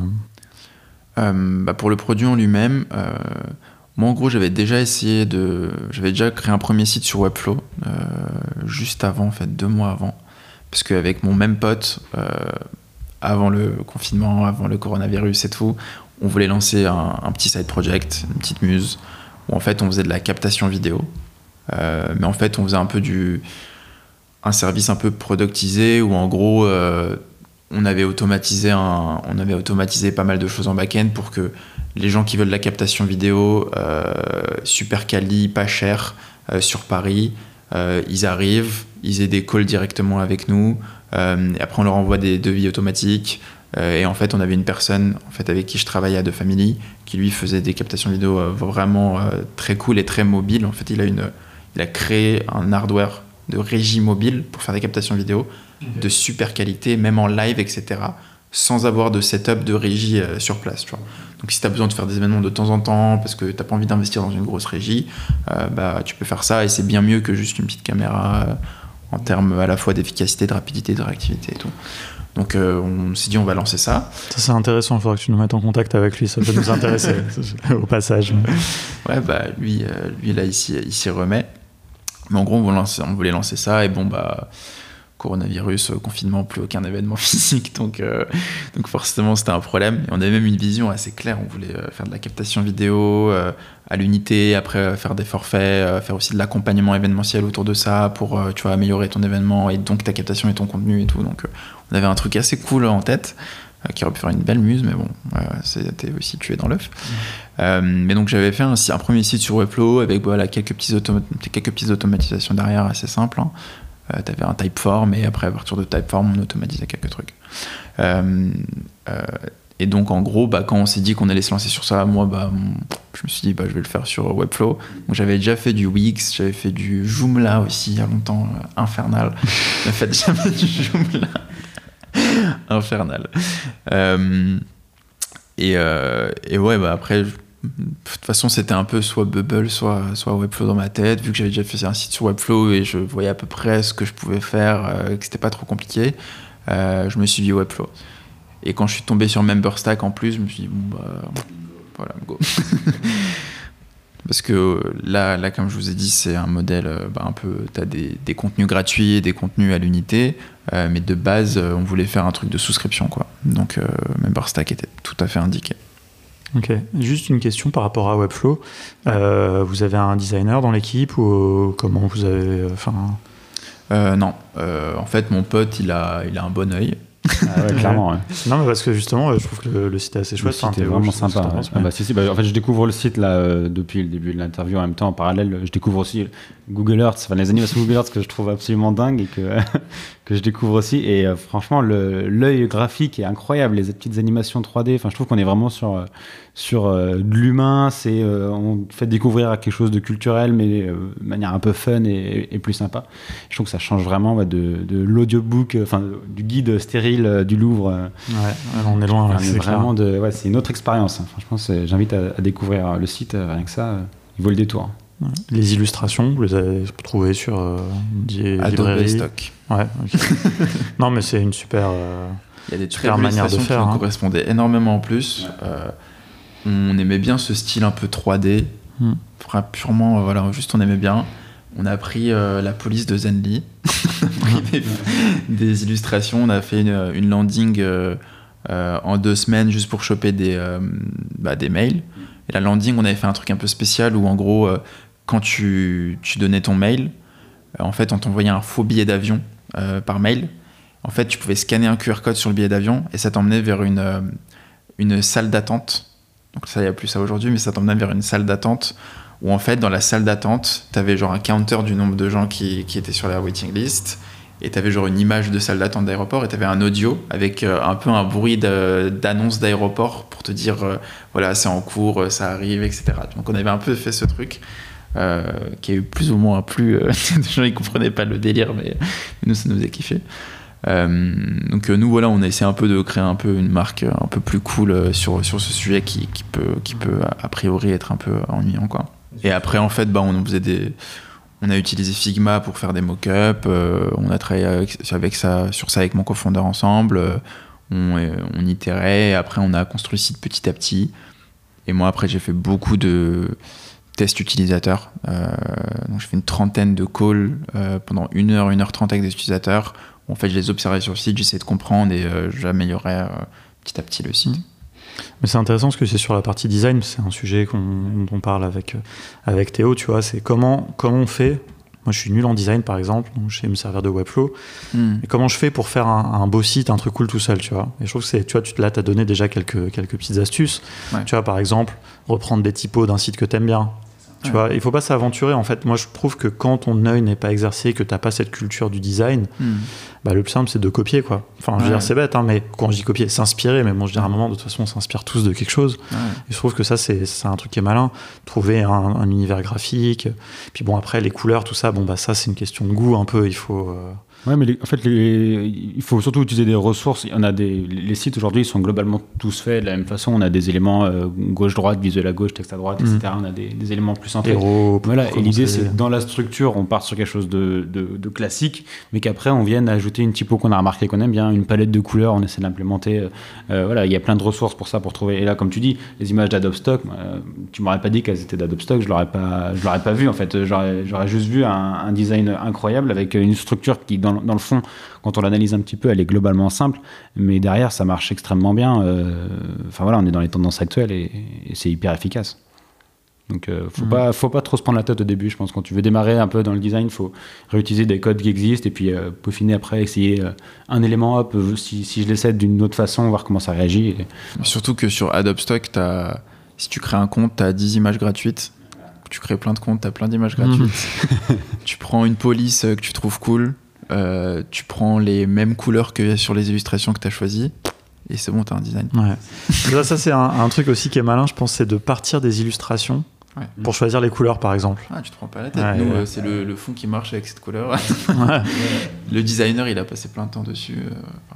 Euh, bah pour le produit en lui-même. Euh... Moi, en gros, j'avais déjà essayé de... J'avais déjà créé un premier site sur Webflow, euh, juste avant, en fait, deux mois avant. Parce qu'avec mon même pote, euh, avant le confinement, avant le coronavirus et tout, on voulait lancer un, un petit side project, une petite muse, où en fait, on faisait de la captation vidéo. Euh, mais en fait, on faisait un peu du... un service un peu productisé, où en gros, euh, on avait automatisé un... on avait automatisé pas mal de choses en back-end pour que les gens qui veulent de la captation vidéo euh, super quali, pas cher, euh, sur Paris, euh, ils arrivent, ils aient des calls directement avec nous, euh, et après on leur envoie des devis automatiques, euh, et en fait on avait une personne en fait, avec qui je travaillais à The Family, qui lui faisait des captations vidéo euh, vraiment euh, très cool et très mobile. En fait il a, une, il a créé un hardware de régie mobile pour faire des captations vidéo okay. de super qualité, même en live, et cetera, sans avoir de setup de régie euh, sur place, tu vois. Donc si tu as besoin de faire des événements de temps en temps parce que tu n'as pas envie d'investir dans une grosse régie, euh, bah, tu peux faire ça et c'est bien mieux que juste une petite caméra euh, en termes à la fois d'efficacité, de rapidité, de réactivité et tout. Donc euh, on s'est dit on va lancer ça. Ça c'est intéressant, il faudra que tu nous mettes en contact avec lui, ça peut nous intéresser au passage. Ouais, bah lui, euh, lui là il s'y, il s'y remet. Mais en gros on voulait lancer, on voulait lancer ça et bon bah... coronavirus, confinement, plus aucun événement physique, donc, euh, donc forcément c'était un problème. Et on avait même une vision assez claire, on voulait euh, faire de la captation vidéo euh, à l'unité, après euh, faire des forfaits, euh, faire aussi de l'accompagnement événementiel autour de ça pour euh, tu vois, améliorer ton événement et donc ta captation et ton contenu et tout. Donc euh, on avait un truc assez cool en tête, euh, qui aurait pu faire une belle muse, mais bon, euh, c'était aussi tué dans l'œuf. Mmh. Euh, mais donc j'avais fait un, un premier site sur Webflow avec voilà, quelques, petits automa- quelques petites automatisations derrière assez simples, hein. Euh, tu avais un Typeform et après à partir de Typeform on automatisait quelques trucs euh, euh, Et donc, en gros, bah, quand on s'est dit qu'on allait se lancer sur ça, moi, bah, je me suis dit, bah, je vais le faire sur Webflow. Donc, j'avais déjà fait du Wix, j'avais fait du Joomla aussi, il y a longtemps, euh, infernal. J'ai fait jamais du Joomla. Infernal. Euh, et, euh, et ouais, bah, après, je, de toute façon, c'était un peu soit Bubble, soit, soit Webflow dans ma tête. Vu que j'avais déjà fait un site sur Webflow et je voyais à peu près ce que je pouvais faire, euh, que c'était pas trop compliqué, euh, je me suis dit Webflow. Et quand je suis tombé sur MemberStack en plus, je me suis dit, bon, bah, voilà, go. Parce que là, là, comme je vous ai dit, c'est un modèle, bah, un peu, t'as des, des contenus gratuits et des contenus à l'unité, euh, mais de base, on voulait faire un truc de souscription, quoi. Donc, euh, MemberStack était tout à fait indiqué. Ok, juste une question par rapport à Webflow. Euh, vous avez un designer dans l'équipe ou comment vous avez... Enfin... Euh, non, euh, en fait, mon pote, il a, il a un bon œil. Ah ouais, clairement. Ouais. Non, mais parce que justement, je trouve que le, le site est assez chouette. Le site est vraiment sympa. Ouais. Penses, ah bah, si, si, bah, en fait, je découvre le site là euh, depuis le début de l'interview. En même temps, en parallèle, je découvre aussi Google Earth, enfin les animations Google Earth que je trouve absolument dingue et que que je découvre aussi. Et euh, franchement, le, l'œil graphique est incroyable. Les petites animations trois D. Enfin, je trouve qu'on est vraiment sur euh, sur euh, de l'humain. C'est euh, on fait découvrir à quelque chose de culturel, mais euh, de manière un peu fun et, et plus sympa. Je trouve que ça change vraiment bah, de, de l'audiobook, enfin euh, du guide stérile euh, du Louvre. Euh, ouais, on est loin. Enfin, c'est vraiment de, ouais, c'est une autre expérience. Hein. Franchement, c'est, j'invite à, à découvrir le site. Rien que ça, euh, il vaut le détour. Ouais. Les illustrations, vous les avez trouvées sur euh, des Adobe Stock. Ouais. Okay. Non, mais c'est une super. Euh, il y a des super manières de faire. Qui nous hein. correspondaient énormément en plus. Ouais. Euh, on aimait bien ce style un peu trois D. Hmm. Enfin, purement, voilà, juste on aimait bien. On a pris euh, la police de Zenly. On a pris des, des illustrations. On a fait une, une landing euh, euh, en deux semaines juste pour choper des, euh, bah, des mails. Et la landing, on avait fait un truc un peu spécial où en gros, euh, quand tu, tu donnais ton mail, euh, en fait, on t'envoyait un faux billet d'avion euh, par mail. En fait, tu pouvais scanner un Q R code sur le billet d'avion et ça t'emmenait vers une, euh, une salle d'attente. Donc ça, il n'y a plus ça aujourd'hui, mais ça t'emmenait vers une salle d'attente où en fait, dans la salle d'attente, tu avais genre un counter du nombre de gens qui, qui étaient sur la waiting list et tu avais genre une image de salle d'attente d'aéroport et tu avais un audio avec euh, un peu un bruit de, d'annonce d'aéroport pour te dire euh, voilà, c'est en cours, ça arrive, et cetera. Donc on avait un peu fait ce truc euh, qui a eu plus ou moins plu. Euh, des gens ils comprenaient pas le délire, mais nous ça nous faisait kiffer. Euh, donc euh, nous voilà, on a essayé un peu de créer un peu une marque un peu plus cool euh, sur, sur ce sujet qui, qui peut, qui peut a priori être un peu ennuyant, quoi. Et après en fait bah, on faisait des on a utilisé Figma pour faire des mock-ups, euh, on a travaillé avec, avec ça, sur ça avec mon cofondeur ensemble, euh, on, euh, on itérait, et après on a construit le site petit à petit. Et moi après j'ai fait beaucoup de tests utilisateurs, euh, donc j'ai fait une trentaine de calls euh, pendant une heure, une heure trente avec des utilisateurs. En fait je les observais sur le site, j'essayais de comprendre et euh, j'améliorais euh, petit à petit le site. Mmh. Mais c'est intéressant parce que c'est sur la partie design, c'est un sujet qu'on, dont on parle avec, avec Théo, tu vois, c'est comment, comment on fait. Moi je suis nul en design par exemple, donc je sais me servir de Webflow, mm. mais comment je fais pour faire un, un beau site, un truc cool tout seul, tu vois. Et je trouve que c'est, tu vois, tu, là tu as donné déjà quelques, quelques petites astuces, ouais. Tu vois, par exemple, reprendre des typos d'un site que tu aimes bien. Tu ouais. vois, il faut pas s'aventurer en fait. Moi je trouve que quand ton œil n'est pas exercé, que t'as pas cette culture du design, mm. bah, le plus simple c'est de copier, quoi. Enfin je veux ouais. dire c'est bête hein, mais quand je dis copier, s'inspirer, mais bon je veux dire à un moment de toute façon on s'inspire tous de quelque chose. Ouais. Et je trouve que ça c'est, c'est un truc qui est malin. Trouver un, un univers graphique, puis bon après les couleurs tout ça, bon bah ça c'est une question de goût un peu. Il faut euh... Ouais, mais les, en fait, les, il faut surtout utiliser des ressources. Il y en a des, les sites aujourd'hui, ils sont globalement tous faits de la même façon. On a des éléments euh, gauche-droite, visuel à gauche, texte à droite, mmh. et cetera. On a des, des éléments plus centrés. Héros, voilà. Et l'idée, c'est que dans la structure, on part sur quelque chose de, de, de classique, mais qu'après, on vienne ajouter une typo qu'on a remarqué qu'on aime bien, une palette de couleurs, on essaie d'implémenter. Euh, voilà, il y a plein de ressources pour ça, pour trouver. Et là, comme tu dis, les images d'Adobe Stock, euh, tu m'aurais pas dit qu'elles étaient d'Adobe Stock, je l'aurais pas, je l'aurais pas vu en fait. J'aurais, j'aurais juste vu un, un design incroyable avec une structure qui, dans, dans le fond, quand on l'analyse un petit peu, elle est globalement simple, mais derrière, ça marche extrêmement bien. Enfin euh, voilà, on est dans les tendances actuelles et, et c'est hyper efficace. Donc, euh, faut mmh. pas, faut pas trop se prendre la tête au début. Je pense quand tu veux démarrer un peu dans le design, faut réutiliser des codes qui existent et puis euh, peaufiner après, essayer euh, un élément, hop, euh, si, si je l'essaie d'une autre façon, voir comment ça réagit. Et... Surtout que sur Adobe Stock, t'as, si tu crées un compte, tu as dix images gratuites. Tu crées plein de comptes, tu as plein d'images gratuites. Mmh. Tu prends une police que tu trouves cool. Euh, tu prends les mêmes couleurs qu'il y a sur les illustrations que tu as choisies, et c'est bon, t'as un design. Ouais. ça, ça c'est un, un truc aussi qui est malin, je pense, c'est de partir des illustrations ouais. pour choisir les couleurs, par exemple. Ah, tu te prends pas la tête. Ouais, Nous, ouais. euh, c'est le, le fond qui marche avec cette couleur. ouais. Le designer, il a passé plein de temps dessus. Euh,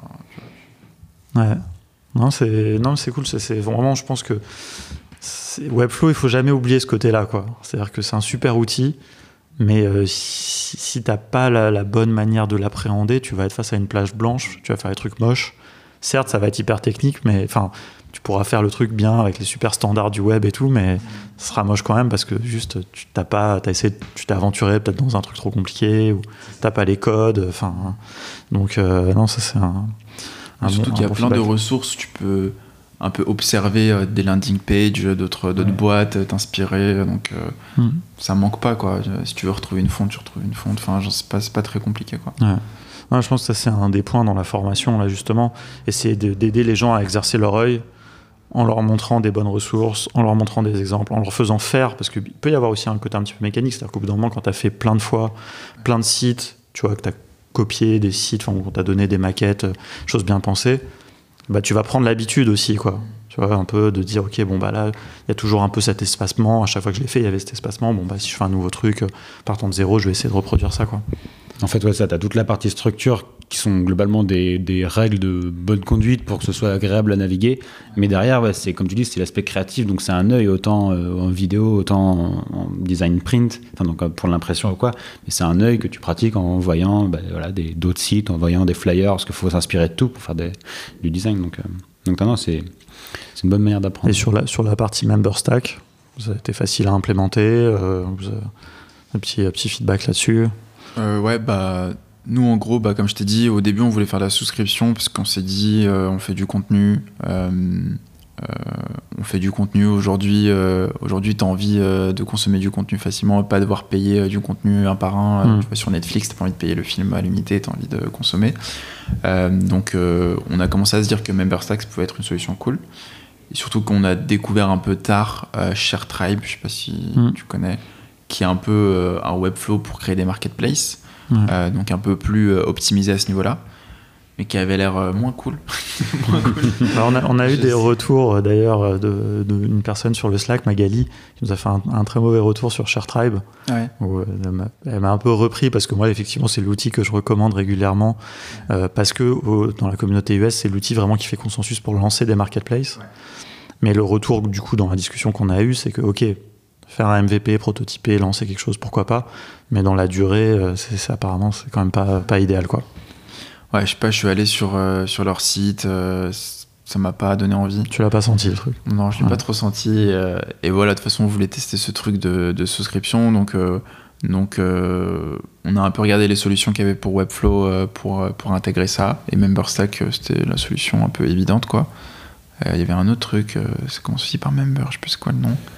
enfin, ouais. Non, c'est, non, c'est cool. C'est, c'est vraiment, je pense que c'est... Webflow, il faut jamais oublier ce côté-là, quoi. C'est-à-dire que c'est un super outil. Mais euh, si, si t'as pas la, la bonne manière de l'appréhender, tu vas être face à une plage blanche, tu vas faire des trucs moches. Certes, ça va être hyper technique, mais enfin, tu pourras faire le truc bien avec les super standards du web et tout, mais ça sera moche quand même parce que juste tu t'as pas, t'as essayé, tu t'es aventuré peut-être dans un truc trop compliqué ou t'as pas les codes. Enfin, donc euh, non, ça c'est un. un surtout bon, qu'il y a bon plein feedback. de ressources, tu peux un peu observer euh, des landing pages d'autres, d'autres ouais. boîtes, t'inspirer, donc euh, mm. ça manque pas quoi. Si tu veux retrouver une fonte, tu retrouves une fonte. Enfin, genre, c'est pas, c'est pas très compliqué quoi. Ouais. Ouais, je pense que ça c'est un des points dans la formation là justement, essayer de, d'aider les gens à exercer leur œil en leur montrant des bonnes ressources, en leur montrant des exemples, en leur faisant faire, parce qu'il peut y avoir aussi un côté un petit peu mécanique, c'est-à-dire qu'au bout d'un moment quand tu as fait plein de fois, plein de sites, tu vois que tu as copié des sites, enfin on t'a donné des maquettes, choses bien pensées, bah tu vas prendre l'habitude aussi quoi. Tu vois, un peu de dire ok bon bah là il y a toujours un peu cet espacement, à chaque fois que je l'ai fait il y avait cet espacement, bon bah si je fais un nouveau truc partant de zéro je vais essayer de reproduire ça quoi. En fait ouais ça t'as toute la partie structure qui sont globalement des, des règles de bonne conduite pour que ce soit agréable à naviguer, mais derrière ouais, c'est comme tu dis c'est l'aspect créatif, donc c'est un œil autant euh, en vidéo autant en, en design print, enfin donc pour l'impression ou quoi, mais c'est un œil que tu pratiques en voyant bah, voilà, des, d'autres sites, en voyant des flyers, parce qu'il faut s'inspirer de tout pour faire des, du design, donc, euh, donc non, c'est C'est une bonne manière d'apprendre. Et sur la, sur la partie member stack, ça a été facile à implémenter, euh, vous avez un petit, un petit feedback là-dessus. euh, Ouais, bah, nous en gros, bah, comme je t'ai dit, au début on voulait faire la souscription parce qu'on s'est dit euh, on fait du contenu, euh, euh, on fait du contenu aujourd'hui, euh, aujourd'hui t'as envie euh, de consommer du contenu facilement, pas devoir payer euh, du contenu un par un. Mm. Euh, tu vois, sur Netflix, t'as pas envie de payer le film à l'unité, t'as envie de consommer. Euh, donc euh, on a commencé à se dire que MemberStack pouvait être une solution cool. Et surtout qu'on a découvert un peu tard euh, ShareTribe, je sais pas si mm. tu connais, qui est un peu euh, un Webflow pour créer des marketplaces, mm. euh, donc un peu plus euh, optimisé à ce niveau-là, mais qui avait l'air euh, moins cool. moins cool. Alors on a, on a eu des retours d'ailleurs de, de une personne sur le Slack, Magali, qui nous a fait un, un très mauvais retour sur ShareTribe. Ouais. Où, euh, elle, m'a, elle m'a un peu repris parce que moi effectivement c'est l'outil que je recommande régulièrement euh, parce que au, dans la communauté U S c'est l'outil vraiment qui fait consensus pour lancer des marketplaces. Ouais. Mais le retour du coup dans la discussion qu'on a eue c'est que ok, faire un M V P, prototyper, lancer quelque chose, pourquoi pas, mais dans la durée euh, c'est, c'est apparemment c'est quand même pas, pas idéal quoi. Ouais, je sais pas, je suis allé sur, euh, sur leur site, euh, ça m'a pas donné envie. Tu l'as pas senti le truc? Non, je l'ai ouais. pas trop senti. Euh, et voilà, de toute façon, on voulait tester ce truc de, de souscription, donc, euh, donc euh, on a un peu regardé les solutions qu'il y avait pour Webflow euh, pour, pour intégrer ça. Et MemberStack, euh, c'était la solution un peu évidente, quoi. Il euh, y avait un autre truc, euh, ça commence aussi par Member, je sais plus c'est quoi le nom.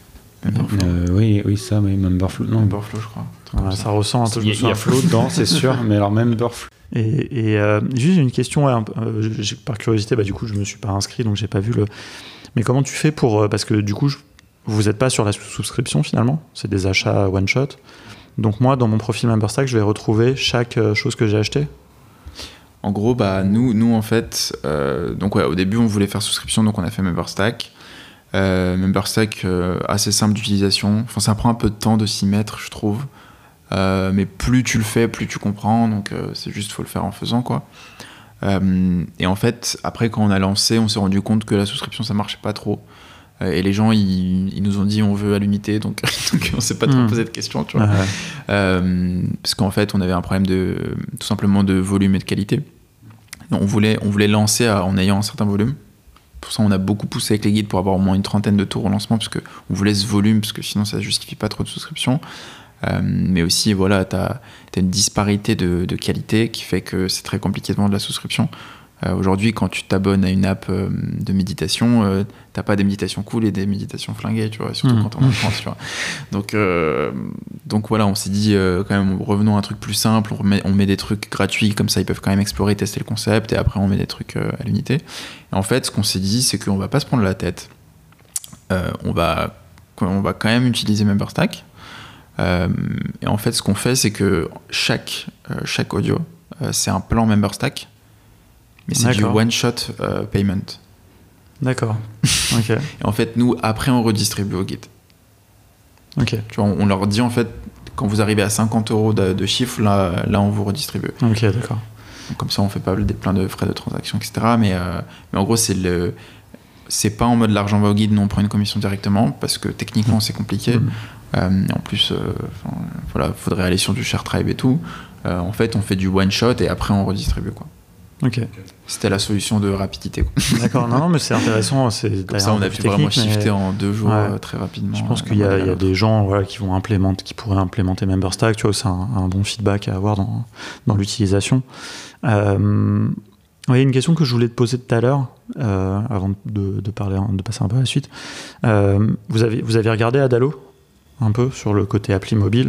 Euh, oui, oui, ça, mais Memberflow, non. Memberflow, je crois. Ouais, ça. ça ressent un peu. Il y, y a Flow dedans, c'est sûr, mais alors Memberflow. Et, et euh, juste une question, ouais, euh, j'ai, par curiosité, bah, du coup je me suis pas inscrit donc j'ai pas vu le. Mais comment tu fais pour. Parce que du coup, je, vous n'êtes pas sur la souscription finalement, c'est des achats one shot. Donc moi, dans mon profil MemberStack, je vais retrouver chaque chose que j'ai achetée. En gros, bah, nous, nous en fait, euh, donc ouais, au début on voulait faire souscription, donc on a fait MemberStack. Euh, MemberStack, euh, assez simple d'utilisation. Enfin, ça prend un peu de temps de s'y mettre, je trouve. Euh, mais plus tu le fais, plus tu comprends, donc euh, c'est juste faut le faire en faisant quoi. Euh, et en fait, après quand on a lancé, on s'est rendu compte que la souscription ça marchait pas trop. Euh, et les gens ils, ils nous ont dit on veut à l'unité, donc, donc on s'est pas trop mmh. posé de questions, tu vois. Ouais. Euh, parce qu'en fait, on avait un problème de tout simplement de volume et de qualité. On voulait, on voulait lancer à, en ayant un certain volume. Pour ça, on a beaucoup poussé avec les guides pour avoir au moins une trentaine de tours au lancement, parce qu'on voulait ce volume, parce que sinon ça justifie pas trop de souscription. Euh, mais aussi voilà, t'as, t'as une disparité de, de qualité qui fait que c'est très compliqué de vendre de la souscription. Euh, aujourd'hui, quand tu t'abonnes à une app euh, de méditation, euh, t'as pas des méditations cool et des méditations flinguées, tu vois, surtout mmh. quand on est en France, tu vois. Donc, euh, donc voilà, on s'est dit euh, quand même, revenons à un truc plus simple, on met, on met des trucs gratuits, comme ça ils peuvent quand même explorer, tester le concept, et après on met des trucs euh, à l'unité. Et en fait, ce qu'on s'est dit, c'est qu'on va pas se prendre la tête. Euh, on va, on va quand même utiliser MemberStack. Euh, et en fait, ce qu'on fait, c'est que chaque, euh, chaque audio, euh, c'est un plan MemberStack mais c'est du one-shot euh, payment. D'accord. Ok. Et en fait, nous, après, on redistribue au guide. Ok. Tu vois, on, on leur dit, en fait, quand vous arrivez à cinquante euros de, de chiffre, là, là, on vous redistribue. Ok, d'accord. Donc, comme ça, on fait pas des, plein de frais de transaction, et cetera. Mais, euh, mais en gros, c'est le... c'est pas en mode l'argent va au guide, nous on prend une commission directement parce que techniquement c'est compliqué. Mmh. Euh, et en plus, euh, voilà, faudrait aller sur du share tribe et tout. Euh, en fait, on fait du one shot et après on redistribue quoi. Ok. C'était la solution de rapidité. Quoi. D'accord. Non, non, mais c'est intéressant. C'est comme ça, on a pu technique, vraiment shifter en deux jours ouais. euh, très rapidement. Je pense qu'il y a, il y a des gens voilà, qui vont implémenter, qui pourraient implémenter MemberStack. Tu vois, c'est un, un bon feedback à avoir dans, dans l'utilisation. Euh, Il y a une question que je voulais te poser tout à l'heure, euh, avant de, de, parler, de passer un peu à la suite. Euh, vous, avez, vous avez regardé Adalo un peu sur le côté appli mobile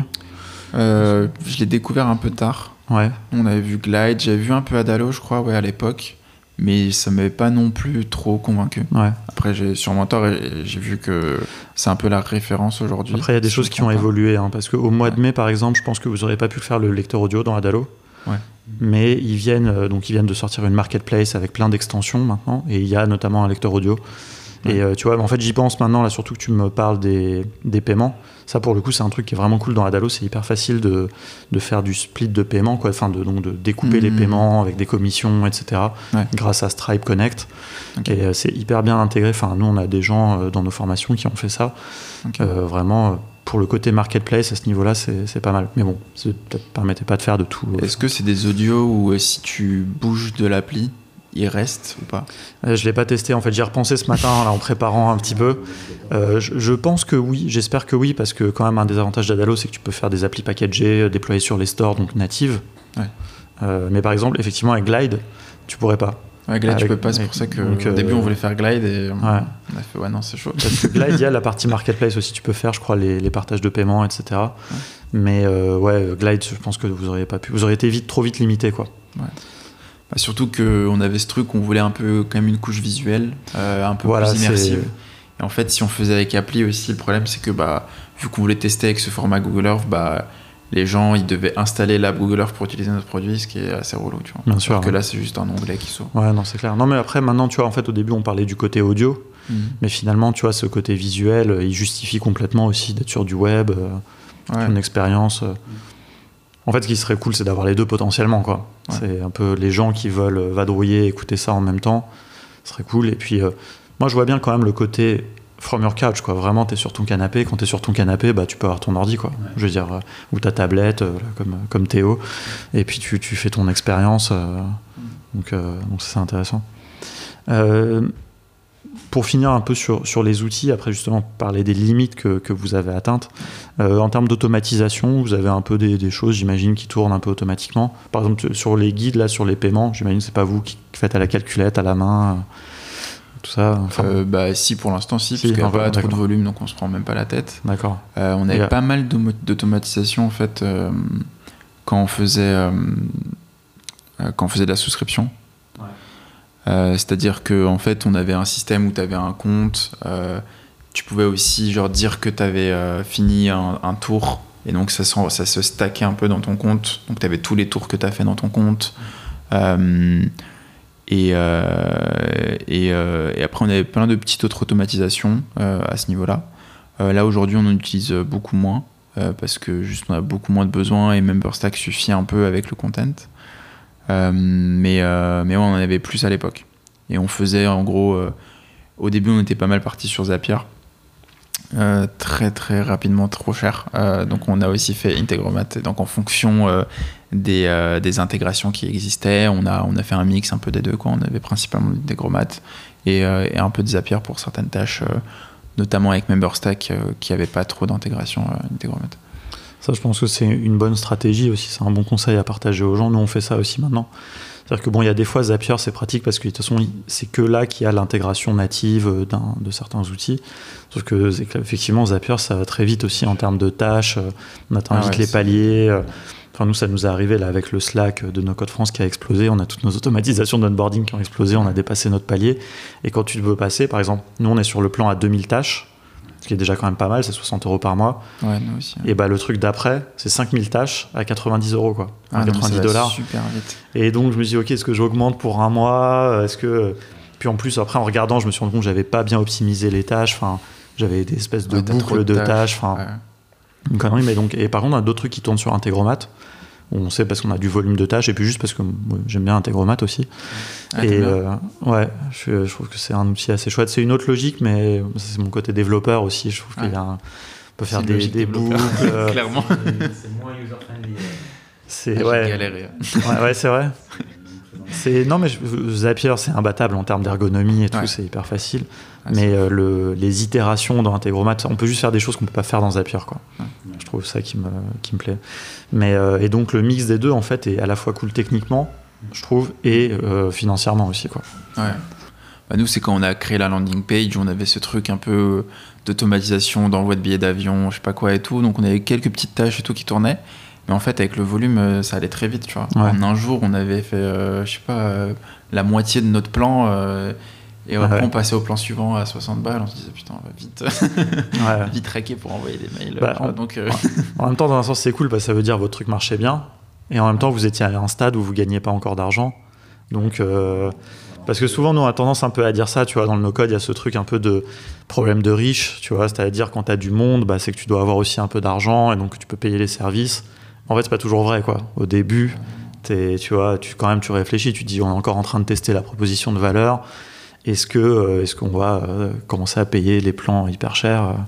euh, Je l'ai découvert un peu tard. Ouais. On avait vu Glide, j'avais vu un peu Adalo, je crois, ouais, à l'époque, mais ça m'avait pas non plus trop convaincu. Ouais. Après, j'ai sûrement tort et j'ai vu que c'est un peu la référence aujourd'hui. Après, il y a des choses qui ont pas. évolué, hein, parce qu'au mois ouais. de mai, par exemple, je pense que vous n'aurez pas pu faire le lecteur audio dans Adalo. Ouais. Mais ils viennent, euh, donc ils viennent de sortir une marketplace avec plein d'extensions maintenant, et il y a notamment un lecteur audio. Ouais. Et euh, tu vois, en fait, j'y pense maintenant, là, surtout que tu me parles des, des paiements. Ça, pour le coup, c'est un truc qui est vraiment cool dans Adalo. C'est hyper facile de, de faire du split de paiement, quoi. Enfin, de, donc de découper mmh. les paiements avec des commissions, et cetera. Ouais. Grâce à Stripe Connect. Okay. Et euh, c'est hyper bien intégré. Enfin, nous, on a des gens euh, dans nos formations qui ont fait ça. Okay. Euh, vraiment. Euh, Pour le côté marketplace, à ce niveau-là, c'est, c'est pas mal. Mais bon, ça ne permettait pas de faire de tout. Est-ce que c'est des audios où euh, si tu bouges de l'appli, il reste ou pas ? euh, Je ne l'ai pas testé. En fait, j'y ai repensé ce matin là, en préparant un petit peu. Euh, je, je pense que oui. J'espère que oui, parce que quand même, un des avantages d'Adalo, c'est que tu peux faire des applis packagées, déployées sur les stores, donc natives. Ouais. Euh, mais par exemple, effectivement, avec Glide, tu pourrais pas. Ouais, Glide, avec, tu peux pas, c'est pour ça qu'au euh, début on voulait faire Glide et on, ouais. on a fait ouais, non, c'est chaud. Parce que Glide, il y a la partie marketplace aussi, tu peux faire, je crois, les, les partages de paiement, et cetera. Ouais. Mais euh, ouais, Glide, je pense que vous auriez pas pu, vous auriez été vite, trop vite limité, quoi. Ouais. Bah, surtout qu'on avait ce truc, on voulait un peu, quand même une couche visuelle, euh, un peu voilà, plus immersive. C'est... Et en fait, si on faisait avec appli aussi, le problème c'est que bah, vu qu'on voulait tester avec ce format Google Earth, bah, les gens ils devaient installer l'app Google Earth pour utiliser notre produit, ce qui est assez relou, tu vois. Bien sûr. Alors que ouais. là c'est juste un onglet qui s'ouvre. Ouais, non, c'est clair. Non, mais après maintenant, tu vois, en fait, au début on parlait du côté audio, mmh. mais finalement, tu vois, ce côté visuel, il justifie complètement aussi d'être sur du web, euh, ouais. une expérience. Euh. En fait, ce qui serait cool, c'est d'avoir les deux potentiellement, quoi. Ouais. C'est un peu les gens qui veulent vadrouiller, écouter ça en même temps, ce serait cool. Et puis, euh, moi, je vois bien quand même le côté from your couch, quoi. Vraiment, t'es sur ton canapé. Quand t'es sur ton canapé, bah, tu peux avoir ton ordi, quoi. Ouais. Je veux dire, euh, ou ta tablette, euh, comme, comme Théo. Et puis, tu, tu fais ton expérience. Euh, donc, euh, donc, ça, c'est intéressant. Euh, pour finir un peu sur, sur les outils, après, justement, parler des limites que, que vous avez atteintes. Euh, en termes d'automatisation, vous avez un peu des, des choses, j'imagine, qui tournent un peu automatiquement. Par exemple, sur les guides, là, sur les paiements, j'imagine que c'est pas vous qui faites à la calculette, à la main... Euh, tout ça enfin... euh, bah si pour l'instant si, si parce qu'il n'y a pas trop de volume donc on se prend même pas la tête. D'accord. Euh, on avait a... pas mal d'automatisation en fait euh, quand on faisait euh, quand on faisait de la souscription. Ouais. Euh, c'est-à-dire que en fait on avait un système où tu avais un compte, euh, tu pouvais aussi genre dire que tu avais euh, fini un, un tour et donc ça, ça se stackait un peu dans ton compte, donc tu avais tous les tours que tu as fait dans ton compte. Euh, Et, euh, et, euh, et après on avait plein de petites autres automatisations euh, à ce niveau-là. Euh, là aujourd'hui on en utilise beaucoup moins euh, parce que juste on a beaucoup moins de besoins et MemberStack suffit un peu avec le content. Euh, mais euh, mais ouais, on en avait plus à l'époque. Et on faisait en gros, euh, au début on était pas mal parti sur Zapier. Euh, très très rapidement trop cher euh, donc on a aussi fait Integromat et donc en fonction euh, des, euh, des intégrations qui existaient on a, on a fait un mix un peu des deux quoi. On avait principalement Integromat et, euh, et un peu de Zapier pour certaines tâches euh, notamment avec MemberStack euh, qui n'avait pas trop d'intégration euh, Integromat. Ça je pense que c'est une bonne stratégie aussi, c'est un bon conseil à partager aux gens. Nous on fait ça aussi maintenant. C'est-à-dire que bon, il y a des fois Zapier c'est pratique parce que de toute façon c'est que là qu'il y a l'intégration native d'un, de certains outils. Sauf que effectivement Zapier ça va très vite aussi en termes de tâches. On atteint ah vite ouais, les paliers. Enfin nous ça nous est arrivé là avec le Slack de No Code France qui a explosé. On a toutes nos automatisations d'onboarding qui ont explosé. On a dépassé notre palier. Et quand tu veux passer, par exemple, nous on est sur le plan à deux mille tâches. ce qui est déjà quand même pas mal, c'est soixante euros par mois. Ouais, nous aussi. Et bah, le truc d'après, c'est cinq mille tâches à quatre-vingt-dix euros, quoi. Ah, quatre-vingt-dix dollars. Super vite. Et donc, je me dis, ok, est-ce que j'augmente pour un mois? Est-ce que. Puis en plus, après, en regardant, je me suis rendu compte que j'avais pas bien optimisé les tâches. Enfin, j'avais des espèces de Ouais, t'as trop boucles de de tâches. tâches. Enfin, Ouais. une connerie. Mais donc, et par contre, on a d'autres trucs qui tournent sur Integromat. On sait parce qu'on a du volume de tâches et puis juste parce que ouais, j'aime bien Integromat aussi. Ah, et t'aimes bien euh, ouais, je, je trouve que c'est un outil assez chouette. C'est une autre logique, mais c'est mon côté développeur aussi. Je trouve Ouais. qu'il y a un, on peut C'est faire une des, logique des développeur. boucles. euh, Clairement. C'est moins user-friendly. c'est J'ai ouais, galéré. ouais, ouais, c'est vrai. C'est non mais je, Zapier c'est imbattable en termes d'ergonomie et tout, Ouais. c'est hyper facile. Ah, mais euh, le, les itérations dans Integromat, on peut juste faire des choses qu'on peut pas faire dans Zapier, quoi. Ouais. Je trouve ça qui me qui me plaît. Mais euh, et donc le mix des deux en fait est à la fois cool techniquement, je trouve, et euh, financièrement aussi, quoi. Ouais. Bah, nous, c'est quand on a créé la landing page, on avait ce truc un peu d'automatisation, d'envoi de billets d'avion, je sais pas quoi et tout. Donc on avait quelques petites tâches et tout qui tournaient. Mais en fait, avec le volume, euh, ça allait très vite, tu vois. Ouais. En un jour, on avait fait, euh, je sais pas, euh, la moitié de notre plan. euh, et après, Ouais. on passait au plan suivant à soixante balles. On se disait, putain, on va vite, Ouais. vite raquer pour envoyer des mails. Bah, tu vois. on- Donc, euh, En même temps, dans un sens, c'est cool parce que ça veut dire que votre truc marchait bien. Et en même temps, vous étiez à un stade où vous gagnez pas encore d'argent. Donc, euh, parce que souvent, nous, on a tendance un peu à dire ça, tu vois, dans le no-code, il y a ce truc un peu de problème de riche, tu vois, c'est-à-dire quand tu as du monde, bah, c'est que tu dois avoir aussi un peu d'argent et donc tu peux payer les services. En fait, c'est pas toujours vrai, quoi. Au début, t'es, tu vois, tu, quand même, tu réfléchis, tu te dis, on est encore en train de tester la proposition de valeur. Est-ce que, euh, est-ce qu'on va euh, commencer à payer les plans hyper chers euh,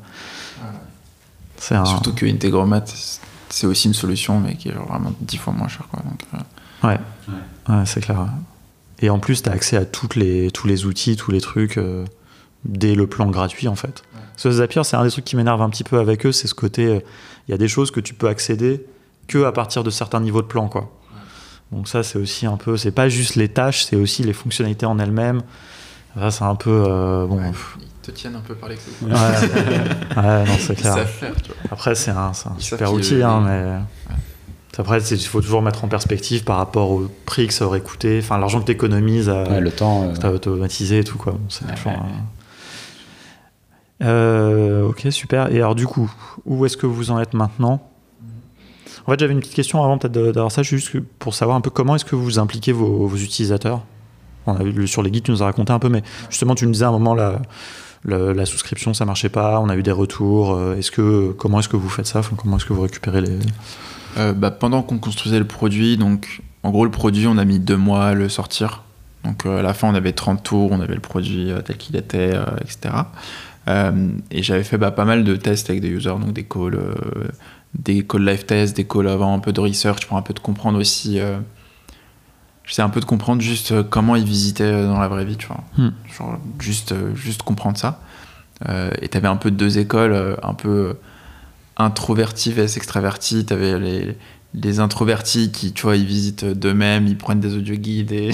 C'est un... surtout que Integromat, c'est aussi une solution, mais qui est genre vraiment dix fois moins cher, quoi. Donc, euh, Ouais, ouais, c'est clair. Et en plus, tu as accès à toutes les, tous les outils, tous les trucs, euh, dès le plan gratuit, en fait. Ouais. Ce Zapier, c'est un des trucs qui m'énerve un petit peu avec eux, c'est ce côté, il euh, y a des choses que tu peux accéder que à partir de certains niveaux de plan, quoi. Ouais. Donc ça, c'est aussi un peu, c'est pas juste les tâches, c'est aussi les fonctionnalités en elles-mêmes. Ça, c'est un peu, euh, bon... ouais, pff. ils te tiennent un peu par les couilles. Ouais, ouais, non, c'est Ils clair. savent faire, tu vois. Après, c'est un, c'est un Ils super savent outil, qu'ils- hein, mais... Après, il faut toujours mettre en perspective par rapport au prix que ça aurait coûté, enfin l'argent que tu économises à, Ouais, le temps. euh, à automatiser et tout, quoi. Bon, c'est Ouais, toujours, ouais. euh, ok, super. Et alors, du coup, où est-ce que vous en êtes maintenant? En fait, j'avais une petite question avant peut-être de- d'avoir ça, juste que- pour savoir un peu comment est-ce que vous impliquez vos, vos utilisateurs. On a vu sur les guides, tu nous as raconté un peu, mais justement, tu nous disais à un moment la, la, la souscription, ça marchait pas, on a eu des retours. euh, Est-ce que comment est-ce que vous faites ça? Enfin, comment est-ce que vous récupérez les Euh, bah, pendant qu'on construisait le produit, donc en gros le produit on a mis deux mois à le sortir. Donc euh, à la fin on avait trente tours, on avait le produit euh, tel qu'il était, euh, et cetera. Euh, et j'avais fait bah, pas mal de tests avec des users, donc des calls, euh, des calls live tests, des calls avant, un peu de research pour un peu de comprendre aussi. Euh, J'essaie un peu de comprendre juste euh, comment ils visitaient euh, dans la vraie vie, tu vois. Hmm. Genre juste, euh, juste comprendre ça. Euh, et t'avais un peu deux écoles, euh, un peu introverti vs extraverti. T'avais les, les introvertis qui, tu vois, ils visitent d'eux-mêmes, ils prennent des audio guides et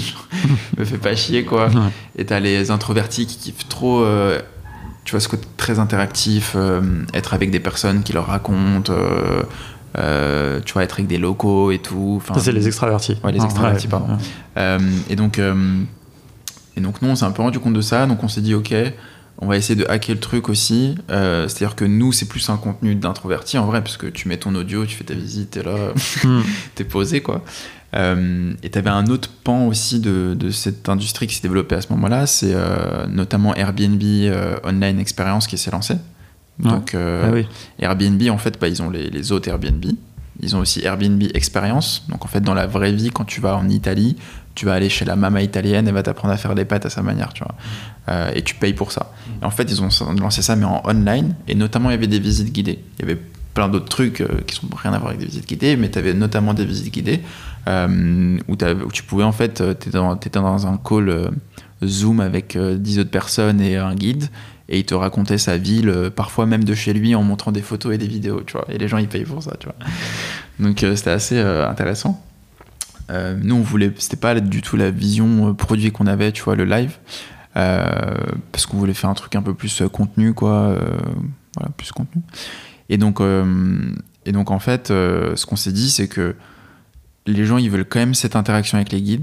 me fait pas chier, quoi. Ouais. Et t'as les introvertis qui kiffent trop, euh, tu vois, ce côté très interactif, euh, être avec des personnes qui leur racontent, euh, euh, tu vois, être avec des locaux et tout. Enfin, Ça, c'est les extravertis. Ouais, les Ah, extravertis, ouais, pardon. ouais. Euh, et donc, euh, et donc nous, on s'est un peu rendu compte de ça. Donc on s'est dit, ok, on va essayer de hacker le truc aussi. Euh, c'est-à-dire que nous, c'est plus un contenu d'introverti en vrai, parce que tu mets ton audio, tu fais ta visite, t'es là, Hmm. t'es posé, quoi. Euh, et t'avais un autre pan aussi de, de cette industrie qui s'est développée à ce moment-là, c'est euh, notamment Airbnb euh, Online Experience qui s'est lancé. Donc euh, Ah oui. Airbnb, en fait, bah, ils ont les, les hôtes Airbnb. Ils ont aussi Airbnb Experience. Donc en fait, dans la vraie vie, quand tu vas en Italie, tu vas aller chez la mama italienne, elle va t'apprendre à faire des pâtes à sa manière, tu vois. Euh, et tu payes pour ça. Et en fait, ils ont lancé ça, mais en online. Et notamment, il y avait des visites guidées. Il y avait plein d'autres trucs euh, qui n'ont rien à voir avec des visites guidées, mais tu avais notamment des visites guidées euh, où, où tu pouvais, en fait, tu étais dans, t'étais dans un call euh, Zoom avec euh, dix autres personnes et un guide. Et il te racontait sa ville, euh, parfois même de chez lui, en montrant des photos et des vidéos, tu vois. Et les gens, ils payent pour ça, tu vois. Donc, euh, c'était assez euh, intéressant. Euh, nous, on voulait, c'était pas du tout la vision euh, produit qu'on avait, tu vois, le live, euh, parce qu'on voulait faire un truc un peu plus euh, contenu, quoi. Euh, voilà, plus contenu. Et donc, euh, et donc en fait, euh, ce qu'on s'est dit, c'est que les gens, ils veulent quand même cette interaction avec les guides,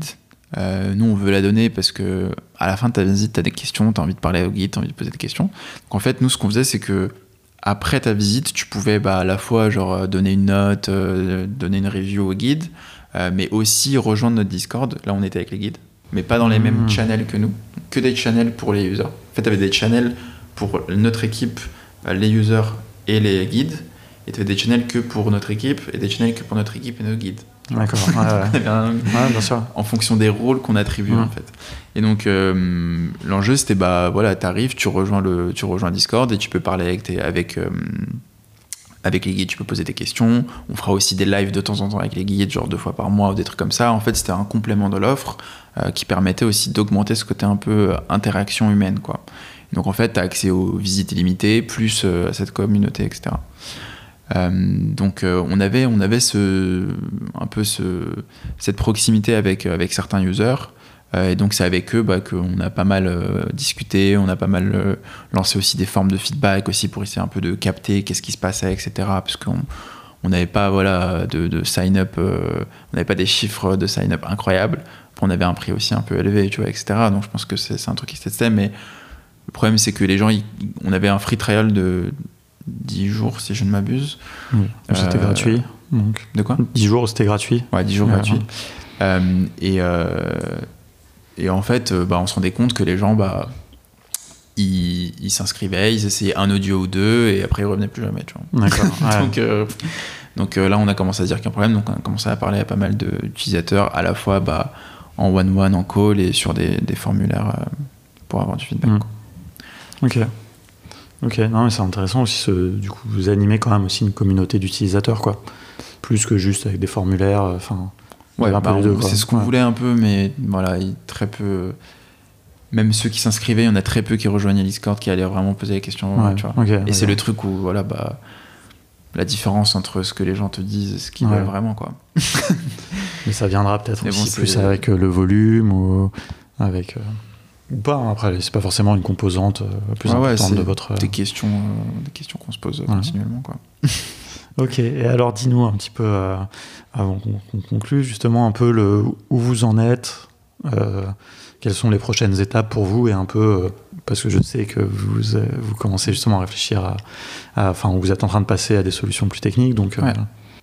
Euh, nous, on veut la donner parce que à la fin de ta visite, tu as des questions, tu as envie de parler au guide, tu as envie de poser des questions. Donc, en fait, nous, ce qu'on faisait, c'est que après ta visite, tu pouvais bah, à la fois genre, donner une note, euh, donner une review au guide, euh, mais aussi rejoindre notre Discord. Là, on était avec les guides, mais pas dans les mmh. mêmes channels que nous. Que des channels pour les users. En fait, tu avais des channels pour notre équipe, les users et les guides, et tu avais des channels que pour notre équipe, et des channels que pour notre équipe et nos guides. D'accord. Ouais, ouais. un... ouais, bien sûr. En fonction des rôles qu'on attribue mmh. en fait. Et donc euh, l'enjeu c'était bah voilà, t'arrives, tu rejoins le, tu rejoins Discord et tu peux parler avec tes, avec euh, avec les guides, tu peux poser des questions. On fera aussi des lives de temps en temps avec les guides, genre deux fois par mois ou des trucs comme ça. En fait, c'était un complément de l'offre euh, qui permettait aussi d'augmenter ce côté un peu interaction humaine, quoi. Donc en fait, t'as accès aux visites illimitées plus euh, à cette communauté, et cetera. Euh, donc euh, on avait on avait ce un peu ce cette proximité avec avec certains users euh, et donc c'est avec eux bah, qu'on a pas mal euh, discuté, on a pas mal euh, lancé aussi des formes de feedback aussi pour essayer un peu de capter qu'est-ce qui se passait, etc. parce qu'on on n'avait pas voilà de, de sign up euh, on n'avait pas des chiffres de sign up incroyables, on avait un prix aussi un peu élevé, tu vois, etc. donc je pense que c'est, c'est un truc qui se testait, mais le problème c'est que les gens ils, on avait un free trial de dix jours si je ne m'abuse. Oui, c'était euh, gratuit. Donc. De quoi ? dix jours c'était gratuit. Ouais, dix jours ouais, gratuits. Ouais. Euh, et, euh, et en fait, bah, on se rendait compte que les gens, bah, ils, ils s'inscrivaient, ils essayaient un audio ou deux et après ils revenaient plus jamais. Tu vois. D'accord. Ouais. donc euh, donc euh, là, on a commencé à se dire qu'il y a un problème. Donc on a commencé à parler à pas mal d'utilisateurs, à la fois bah, en one-one, en call et sur des, des formulaires euh, pour avoir du feedback. Mmh. Ok. Ok, non, mais c'est intéressant aussi, ce, du coup, vous animez quand même aussi une communauté d'utilisateurs, quoi. Plus que juste avec des formulaires, enfin... Ouais, bah, on, deux, c'est ce qu'on ouais. voulait un peu, mais voilà, il, très peu... Même ceux qui s'inscrivaient, il y en a très peu qui rejoignaient Discord, qui allaient vraiment poser des questions, ouais, tu vois. Okay, et ouais, c'est ouais. le truc où, voilà, bah... la différence entre ce que les gens te disent et ce qu'ils ouais. veulent vraiment, quoi. Mais ça viendra peut-être mais aussi bon, plus avec euh, le volume, ou avec... Euh... Ou pas, après, c'est pas forcément une composante euh, plus ouais, importante ouais, de votre... Des questions, euh, des questions qu'on se pose ouais. continuellement, quoi. Ok, et alors dis-nous un petit peu, euh, avant qu'on, qu'on conclue, justement un peu le, où vous en êtes, euh, quelles sont les prochaines étapes pour vous, et un peu, euh, parce que je sais que vous, euh, vous commencez justement à réfléchir à... à enfin, vous êtes en train de passer à des solutions plus techniques, donc... Euh, ouais.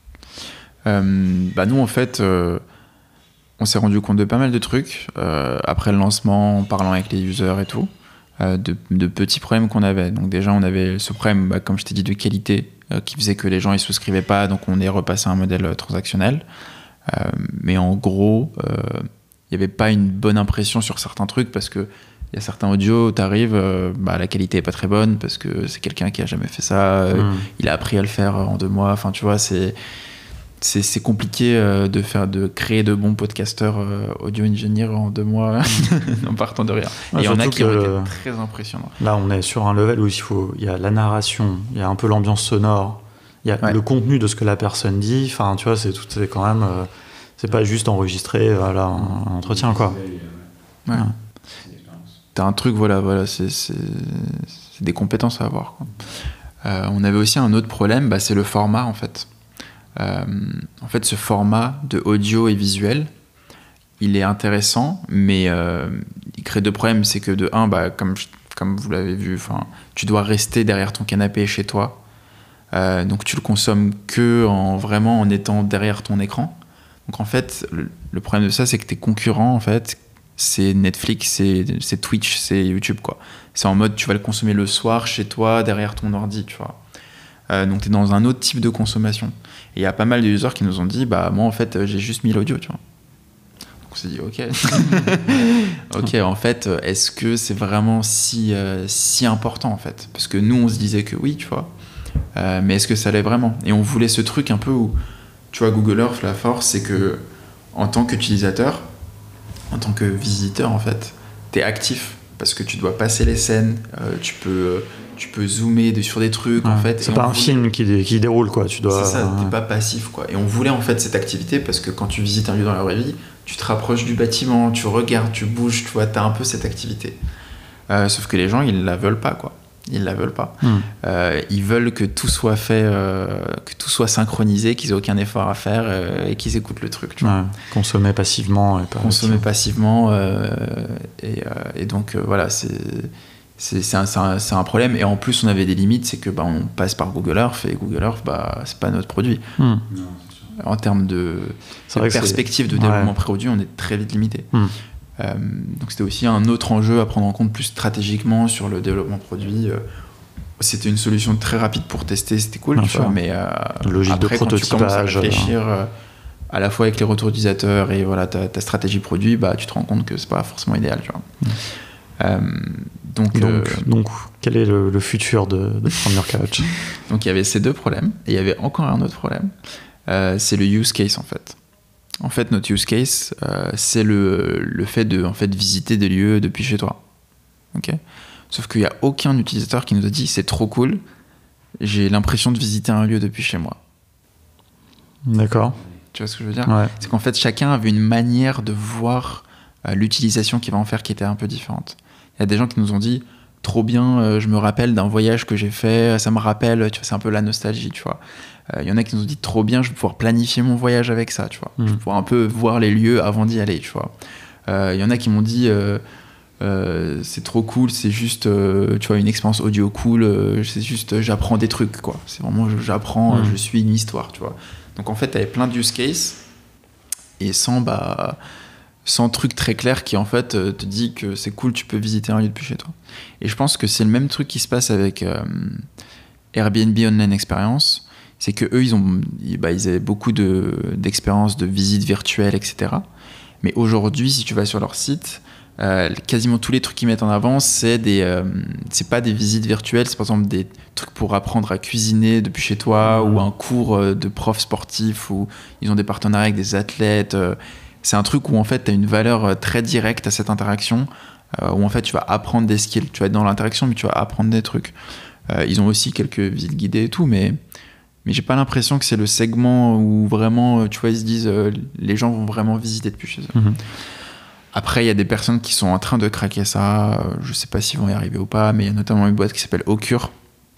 euh, bah nous, en fait... Euh, on s'est rendu compte de pas mal de trucs euh, après le lancement, en parlant avec les users et tout, euh, de, de petits problèmes qu'on avait. Donc déjà, on avait ce problème, bah, comme je t'ai dit, de qualité, euh, qui faisait que les gens ne souscrivaient pas, donc on est repassé à un modèle euh, transactionnel. Euh, mais en gros, il euh, n'y avait pas une bonne impression sur certains trucs, parce qu'il y a certains audios, tu arrives, euh, bah, la qualité n'est pas très bonne, parce que c'est quelqu'un qui n'a jamais fait ça, euh, mmh. il a appris à le faire en deux mois, enfin tu vois, c'est... C'est, c'est compliqué euh, de, faire, de créer de bons podcasteurs euh, audio-ingénieurs en deux mois en partant de rien. Ouais, et il y en a qui ont le... été très impressionnants. Là, on est sur un level où il faut, il y a la narration, il y a un peu l'ambiance sonore, il y a ouais. le contenu de ce que la personne dit. Enfin, tu vois, c'est tout, c'est quand même, euh, c'est pas juste enregistrer voilà, un, un entretien, quoi. Ouais. ouais. T'as un truc, voilà, voilà, c'est, c'est, c'est des compétences à avoir, quoi. Euh, on avait aussi un autre problème, bah, c'est le format, en fait. Euh, en fait, ce format de audio et visuel, il est intéressant, mais euh, il crée deux problèmes. C'est que de un, bah, comme, comme vous l'avez vu, tu dois rester derrière ton canapé chez toi. Euh, donc tu le consommes que en, vraiment en étant derrière ton écran. Donc en fait, le, le problème de ça, c'est que tes concurrents, en fait, c'est Netflix, c'est, c'est Twitch, c'est YouTube, quoi. C'est en mode, tu vas le consommer le soir chez toi, derrière ton ordi, tu vois. Euh, donc tu es dans un autre type de consommation. Et il y a pas mal de users qui nous ont dit, bah moi en fait j'ai juste mis l'audio, tu vois. Donc on s'est dit, ok. ok, en fait, est-ce que c'est vraiment si, euh, si important, en fait ? Parce que nous on se disait que oui, tu vois. Euh, mais est-ce que ça l'est vraiment ? Et on voulait ce truc un peu où, tu vois, Google Earth, la force, c'est que en tant qu'utilisateur, en tant que visiteur, en fait, t'es actif. Parce que tu dois passer les scènes, euh, tu peux, tu peux zoomer de, sur des trucs, ouais, en fait. C'est pas un voulait... film qui, dé, qui déroule, quoi. Tu dois... C'est ça, ouais. t'es pas passif, quoi. Et on voulait, en fait, cette activité parce que quand tu visites un lieu dans la vraie vie, tu te rapproches du bâtiment, tu regardes, tu bouges, tu vois, t'as un peu cette activité. Euh, sauf que les gens, ils la veulent pas, quoi. Ils la veulent pas. Mmh. Euh, ils veulent que tout soit fait, euh, que tout soit synchronisé, qu'ils aient aucun effort à faire euh, et qu'ils écoutent le truc. Tu vois. Ouais, consommer passivement. Et pas consommer activement. passivement. Euh, et, euh, et donc, euh, voilà, c'est, c'est, c'est, un, c'est, un, c'est un problème. Et en plus, on avait des limites, c'est que bah, on passe par Google Earth et Google Earth, bah, c'est pas notre produit. Mmh. Non, En termes de, de perspective de développement ouais. produit, on est très vite limité. Mmh. Euh, donc c'était aussi un autre enjeu à prendre en compte plus stratégiquement sur le développement produit. Euh, c'était une solution très rapide pour tester, c'était cool, tu vois, mais euh, logique après, de prototypage, quand tu commences à réfléchir euh, à la fois avec les retours utilisateurs et voilà, ta, ta stratégie produit, bah, tu te rends compte que c'est pas forcément idéal. Tu vois. Mmh. Euh, donc, donc, euh, donc, quel est le, le futur de, de From Your Couch? Donc il y avait ces deux problèmes, et il y avait encore un autre problème. Euh, c'est le use case en fait. En fait, notre use case, euh, c'est le, le fait de en fait, visiter des lieux depuis chez toi. Okay. Sauf qu'il n'y a aucun utilisateur qui nous a dit c'est trop cool, j'ai l'impression de visiter un lieu depuis chez moi. D'accord. Tu vois ce que je veux dire? Ouais. C'est qu'en fait, chacun avait une manière de voir euh, l'utilisation qu'il va en faire qui était un peu différente. Il y a des gens qui nous ont dit trop bien, euh, je me rappelle d'un voyage que j'ai fait, ça me rappelle, tu vois, c'est un peu la nostalgie, tu vois. Il euh, y en a qui nous ont dit trop bien, je vais pouvoir planifier mon voyage avec ça, tu vois. Mmh. Je vais pouvoir un peu voir les lieux avant d'y aller, tu vois. Il euh, y en a qui m'ont dit euh, euh, c'est trop cool, c'est juste euh, tu vois, une expérience audio cool, euh, c'est juste euh, j'apprends des trucs, quoi. C'est vraiment j'apprends, mmh. je suis une histoire, tu vois. Donc en fait, tu avais plein de use cases et sans bah sans truc très clair qui en fait te dit que c'est cool, tu peux visiter un lieu depuis chez toi. Et je pense que c'est le même truc qui se passe avec euh, Airbnb Online Experience. C'est que eux, ils ont, bah, ils avaient beaucoup de, d'expériences de visites virtuelles, et cetera. Mais aujourd'hui, si tu vas sur leur site, euh, quasiment tous les trucs qu'ils mettent en avant, c'est des, euh, c'est pas des visites virtuelles, c'est par exemple des trucs pour apprendre à cuisiner depuis chez toi, mmh. ou un cours de prof sportif, ou ils ont des partenariats avec des athlètes. Euh, c'est un truc où en fait, tu as une valeur très directe à cette interaction, euh, où en fait, tu vas apprendre des skills. Tu vas être dans l'interaction, mais tu vas apprendre des trucs. Euh, ils ont aussi quelques visites guidées et tout, mais Mais j'ai pas l'impression que c'est le segment où vraiment, tu vois, ils se disent euh, les gens vont vraiment visiter depuis chez eux. Mmh. Après, il y a des personnes qui sont en train de craquer ça. Euh, je sais pas s'ils vont y arriver ou pas, mais il y a notamment une boîte qui s'appelle Occur,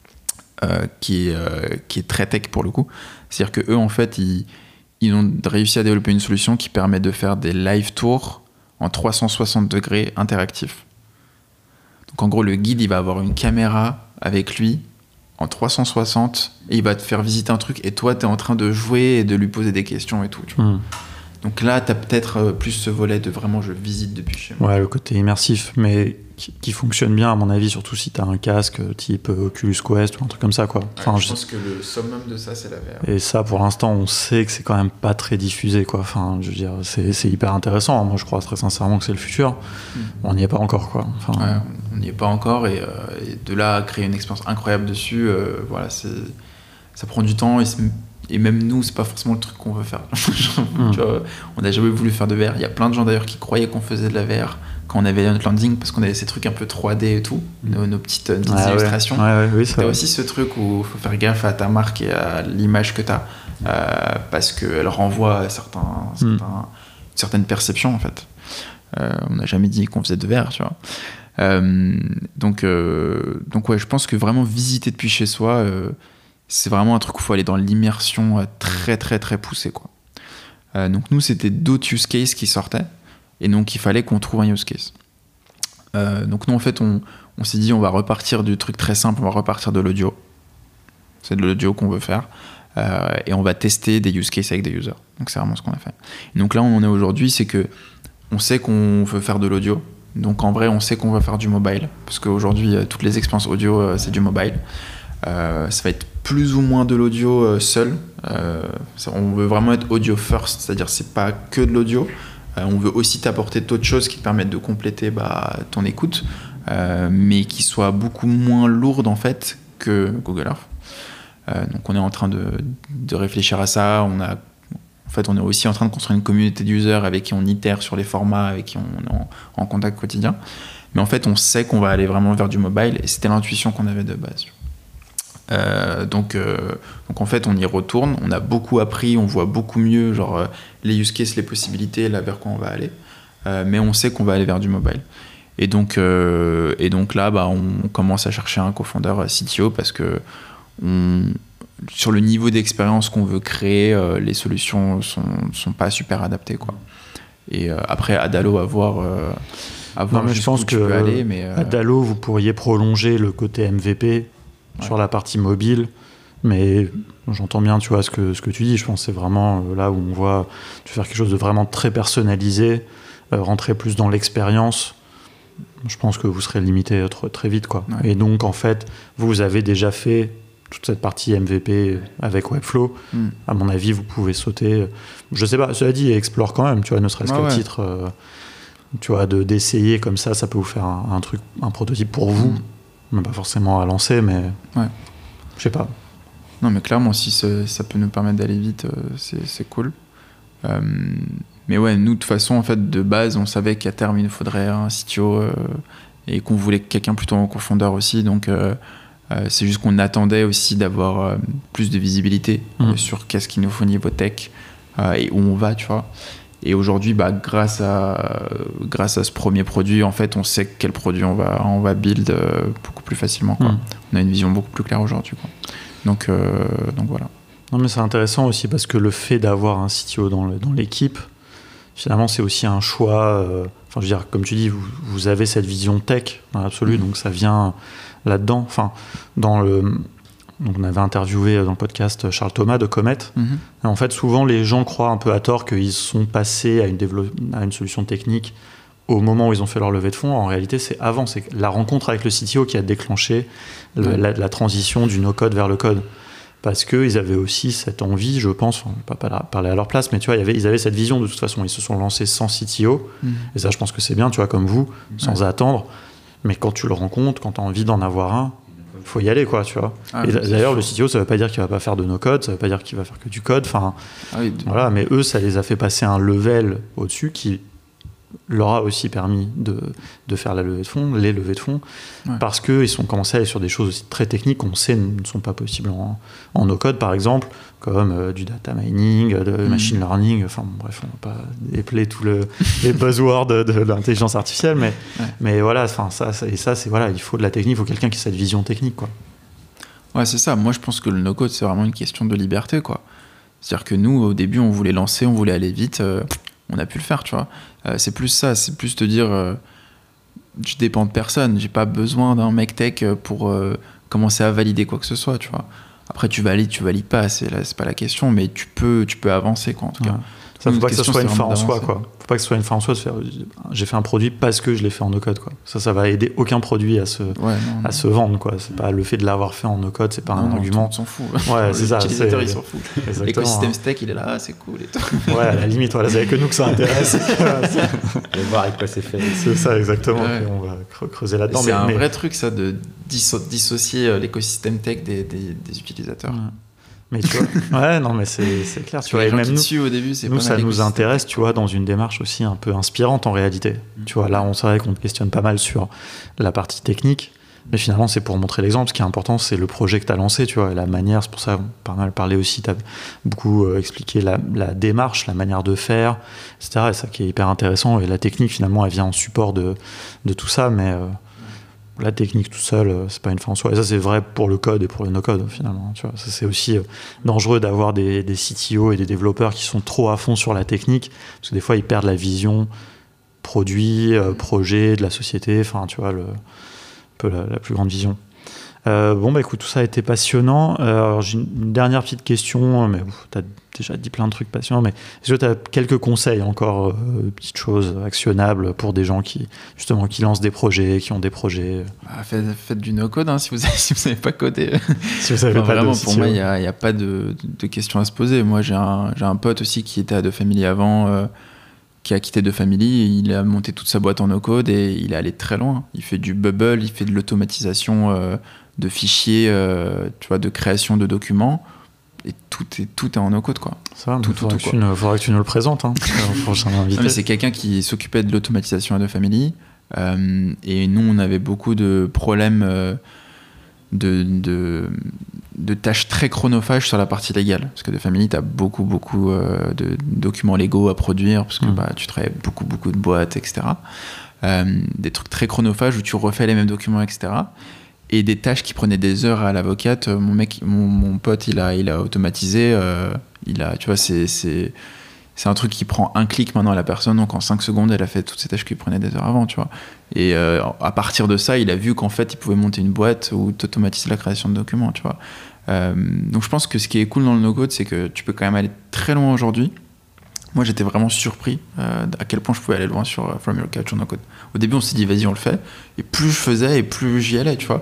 euh, qui, est, euh, qui est très tech pour le coup. C'est-à-dire que eux, en fait, ils, ils ont réussi à développer une solution qui permet de faire des live tours en trois cent soixante degrés interactifs. Donc en gros, le guide, il va avoir une caméra avec lui en trois cent soixante et il va te faire visiter un truc et toi t'es en train de jouer et de lui poser des questions et tout, tu vois. Mmh. Donc là t'as peut-être plus ce volet de vraiment je visite depuis chez moi. Ouais, le côté immersif, mais qui, qui fonctionne bien à mon avis, surtout si t'as un casque type Oculus Quest ou un truc comme ça, quoi. Enfin, ouais, je, je pense que le summum de ça c'est la V R. Et ça pour l'instant on sait que c'est quand même pas très diffusé, quoi. Enfin je veux dire c'est, c'est hyper intéressant, moi je crois très sincèrement que c'est le futur. Mmh. On n'y est pas encore, quoi. Enfin, ouais, on n'y est pas encore et, euh, et de là à créer une expérience incroyable dessus, euh, voilà, c'est, ça prend du temps et, et même nous c'est pas forcément le truc qu'on veut faire. mmh. Tu vois, on n'a jamais voulu faire de V R. Il y a plein de gens d'ailleurs qui croyaient qu'on faisait de la V R quand on avait notre landing parce qu'on avait ces trucs un peu trois D et tout, mmh. nos, nos petites, petites ah, illustrations. Ouais. Ouais, ouais, oui, t'as aussi ce truc où il faut faire gaffe à ta marque et à l'image que t'as euh, parce qu'elle renvoie à certains, certains, mmh. certaines perceptions en fait. Euh, on n'a jamais dit qu'on faisait de V R, tu vois. Euh, donc, euh, donc ouais, je pense que vraiment visiter depuis chez soi, euh, c'est vraiment un truc où il faut aller dans l'immersion très très très poussée, quoi. Euh, donc nous, c'était d'autres use cases qui sortaient, et donc il fallait qu'on trouve un use case. Euh, donc nous, en fait, on, on s'est dit, on va repartir du truc très simple, on va repartir de l'audio. C'est de l'audio qu'on veut faire. Euh, et on va tester des use cases avec des users. Donc c'est vraiment ce qu'on a fait. Et donc là, où on est aujourd'hui, c'est que on sait qu'on veut faire de l'audio. Donc en vrai, on sait qu'on va faire du mobile. Parce qu'aujourd'hui, toutes les expériences audio, c'est du mobile. Euh, ça va être plus ou moins de l'audio euh, seul. Euh, ça, on veut vraiment être audio first, c'est-à-dire c'est pas que de l'audio. Euh, on veut aussi t'apporter d'autres choses qui te permettent de compléter bah, ton écoute, euh, mais qui soient beaucoup moins lourdes en fait que Google Earth. Euh, donc on est en train de, de réfléchir à ça. On a En fait, on est aussi en train de construire une communauté d'users avec qui on itère sur les formats, avec qui on est en, en contact quotidien. Mais en fait, on sait qu'on va aller vraiment vers du mobile et c'était l'intuition qu'on avait de base. Euh, donc, euh, donc en fait, on y retourne. On a beaucoup appris, on voit beaucoup mieux genre, euh, les use cases, les possibilités, là vers quoi on va aller. Euh, mais on sait qu'on va aller vers du mobile. Et donc, euh, et donc là, bah, on commence à chercher un cofondeur C T O parce que on, sur le niveau d'expérience qu'on veut créer, euh, les solutions sont, sont pas super adaptées, quoi. Et euh, après, Adalo, à voir, euh, à voir non, mais je pense que peux aller. Mais, euh... Adalo, vous pourriez prolonger le côté M V P ouais. sur la partie mobile. Mais j'entends bien, tu vois, ce que, ce que tu dis. Je pense que c'est vraiment euh, là où on voit tu faire quelque chose de vraiment très personnalisé, euh, rentrer plus dans l'expérience. Je pense que vous serez limité très, très vite, quoi. Ouais. Et donc, en fait, vous avez déjà fait toute cette partie M V P avec Webflow. Mm. À mon avis, vous pouvez sauter. Je sais pas, cela dit, explore quand même, tu vois, ne serait-ce ah qu'à ouais. titre, euh, tu vois, de, d'essayer comme ça, ça peut vous faire un, un truc, un prototype pour vous. Mm. Pas forcément à lancer, mais ouais. je sais pas. Non, mais clairement, si ça, ça peut nous permettre d'aller vite, euh, c'est, c'est cool. Euh, mais ouais, nous, de toute façon, en fait, de base, on savait qu'à terme, il nous faudrait un C T O euh, et qu'on voulait quelqu'un plutôt en confondeur aussi. Donc, euh, euh, c'est juste qu'on attendait aussi d'avoir euh, plus de visibilité mmh. euh, sur qu'est-ce qu'il nous faut niveau tech euh, et où on va, tu vois. Et aujourd'hui, bah, grâce à, euh, grâce à ce premier produit, en fait, on sait quel produit on va, on va build euh, beaucoup plus facilement, quoi. Mmh. On a une vision beaucoup plus claire aujourd'hui, quoi. Donc, euh, donc voilà. Non, mais c'est intéressant aussi parce que le fait d'avoir un C T O dans, le, dans l'équipe, finalement, c'est aussi un choix. Euh, enfin, je veux dire, comme tu dis, vous, vous avez cette vision tech dans l'absolu, mmh. donc ça vient là-dedans. Enfin, dans le, donc on avait interviewé dans le podcast Charles Thomas de Comet. Mmh. Et en fait, souvent, les gens croient un peu à tort qu'ils sont passés à une, dévelop- à une solution technique au moment où ils ont fait leur levée de fonds. En réalité, c'est avant. C'est la rencontre avec le C T O qui a déclenché le, ouais. la, la transition du no-code vers le code. Parce qu'ils avaient aussi cette envie, je pense, enfin, je ne vais pas parler à leur place, mais tu vois, y avait, ils avaient cette vision de toute façon. Ils se sont lancés sans C T O. Mmh. Et ça, je pense que c'est bien, tu vois, comme vous, sans ouais. attendre. Mais quand tu le rencontres, quand tu as envie d'en avoir un, il faut y aller, quoi, tu vois. Ah, et d'ailleurs, le C T O, ça ne veut pas dire qu'il ne va pas faire de no-code, ça ne veut pas dire qu'il va faire que du code. Enfin, ah oui, de... voilà, mais eux, ça les a fait passer un level au-dessus qui leur a aussi permis de, de faire la levée de fonds, les levées de fonds, ouais. parce qu'ils sont commencés à aller sur des choses aussi très techniques qu'on sait ne sont pas possibles en, en no-code, par exemple, comme euh, du data mining, de mmh. machine learning, enfin bon, bref, on ne va pas épeler tous le, les buzzwords de, de l'intelligence artificielle, mais, ouais. mais voilà, ça, ça, et ça, c'est, voilà, il faut de la technique, il faut quelqu'un qui ait cette vision technique, quoi. Ouais, c'est ça. Moi, je pense que le no-code, c'est vraiment une question de liberté, quoi. C'est-à-dire que nous, au début, on voulait lancer, on voulait aller vite, euh, on a pu le faire, tu vois. Euh, c'est plus ça, c'est plus te dire euh, je dépends de personne, j'ai pas besoin d'un mec tech pour euh, commencer à valider quoi que ce soit, tu vois. Après tu valides, tu valides pas, c'est, là, c'est pas la question, mais tu peux, tu peux avancer, quoi, en tout cas. Ouais. Ça, faut pas que ce soit une fin en soi, quoi. Faut pas que ce soit une fin en soi de faire j'ai fait un produit parce que je l'ai fait en no-code, quoi. Ça, ça va aider aucun produit à se, ouais, non, à non. se vendre, quoi. C'est pas le fait de l'avoir fait en no-code, c'est pas non, un non, argument. On s'en fout. Ouais, c'est ça. L'utilisateur, il s'en fout. L'écosystème stack, il est là, c'est cool et tout. Ouais, à la limite, voilà, c'est que nous que ça intéresse. On va voir avec quoi c'est fait. C'est ça, exactement. Ouais. On va creuser là-dedans. C'est mais, un mais... vrai truc, ça, de disso- dissocier l'écosystème tech des, des, des utilisateurs. Ouais. Mais tu vois, ouais, non, mais c'est, c'est clair. Tu vois, et même nous, dessus, au début, c'est nous ça nous intéresse, tu vois, dans une démarche aussi un peu inspirante en réalité. Mmh. Tu vois, là, on savait qu'on te questionne pas mal sur la partie technique, mais finalement, c'est pour montrer l'exemple. Ce qui est important, c'est le projet que tu as lancé, tu vois, et la manière. C'est pour ça qu'on a pas mal parlé aussi. Tu as beaucoup euh, expliqué la, la démarche, la manière de faire, et cetera. Et ça qui est hyper intéressant. Et la technique, finalement, elle vient en support de, de tout ça, mais. Euh, La technique tout seul, c'est pas une fin en soi. Et ça, c'est vrai pour le code et pour le no-code, finalement. Tu vois. Ça, c'est aussi dangereux d'avoir des, des C T O et des développeurs qui sont trop à fond sur la technique, parce que des fois, ils perdent la vision produit, euh, projet de la société, enfin, tu vois, le, un peu la, la plus grande vision. Euh, bon, bah écoute, tout ça a été passionnant. Euh, alors, j'ai une dernière petite question, mais tu as déjà dit plein de trucs passionnants, mais est-ce que tu as quelques conseils encore, euh, petites choses actionnables pour des gens qui, justement, qui lancent des projets, qui ont des projets bah, faites, faites du no-code, hein, si vous n'avez si vous pas codé. Si vous avez enfin, pas vraiment, de pour moi, il n'y a, a pas de, de questions à se poser. Moi, j'ai un, j'ai un pote aussi qui était à De Family avant, euh, qui a quitté De Family, il a monté toute sa boîte en no-code et il est allé très loin. Il fait du Bubble, il fait de l'automatisation euh, de fichiers, euh, tu vois, de création de documents, et tout est, tout est en no-code, quoi. Ça, tout, il faudra, faudra que tu nous le présentes, hein, prochain invité. Non, mais c'est quelqu'un qui s'occupait de l'automatisation à De Family, euh, et nous, on avait beaucoup de problèmes euh, de, de, de tâches très chronophages sur la partie légale, parce que De Family, tu as beaucoup, beaucoup euh, de documents légaux à produire, parce que mmh. bah, tu travailles beaucoup, beaucoup de boîtes, et cetera. euh, des trucs très chronophages où tu refais les mêmes documents, et cetera. Et des tâches qui prenaient des heures à l'avocate. Mon mec, mon, mon pote, il a, il a automatisé. Euh, il a, tu vois, c'est, c'est, c'est un truc qui prend un clic maintenant à la personne. Donc en cinq secondes, elle a fait toutes ces tâches qui prenaient des heures avant, tu vois. Et euh, à partir de ça, il a vu qu'en fait, il pouvait monter une boîte ou automatiser la création de documents, tu vois. Euh, donc je pense que ce qui est cool dans le no-code, c'est que tu peux quand même aller très loin aujourd'hui. Moi, j'étais vraiment surpris euh, à quel point je pouvais aller loin sur uh, From Your Couch sur no-code. Au début, on s'est dit, vas-y, on le fait. Et plus je faisais, et plus j'y allais, tu vois.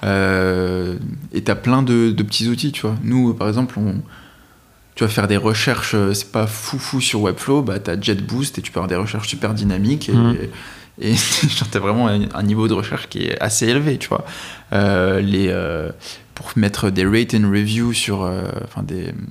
Euh, et t'as plein de, de petits outils, tu vois. Nous, par exemple, on, tu vas faire des recherches, c'est pas foufou sur Webflow, bah t'as JetBoost et tu peux avoir des recherches super dynamiques. Et, mmh. et, et genre, t'as vraiment un, un niveau de recherche qui est assez élevé, tu vois. Euh, les, euh, pour mettre des rate and review sur... Enfin, euh, des...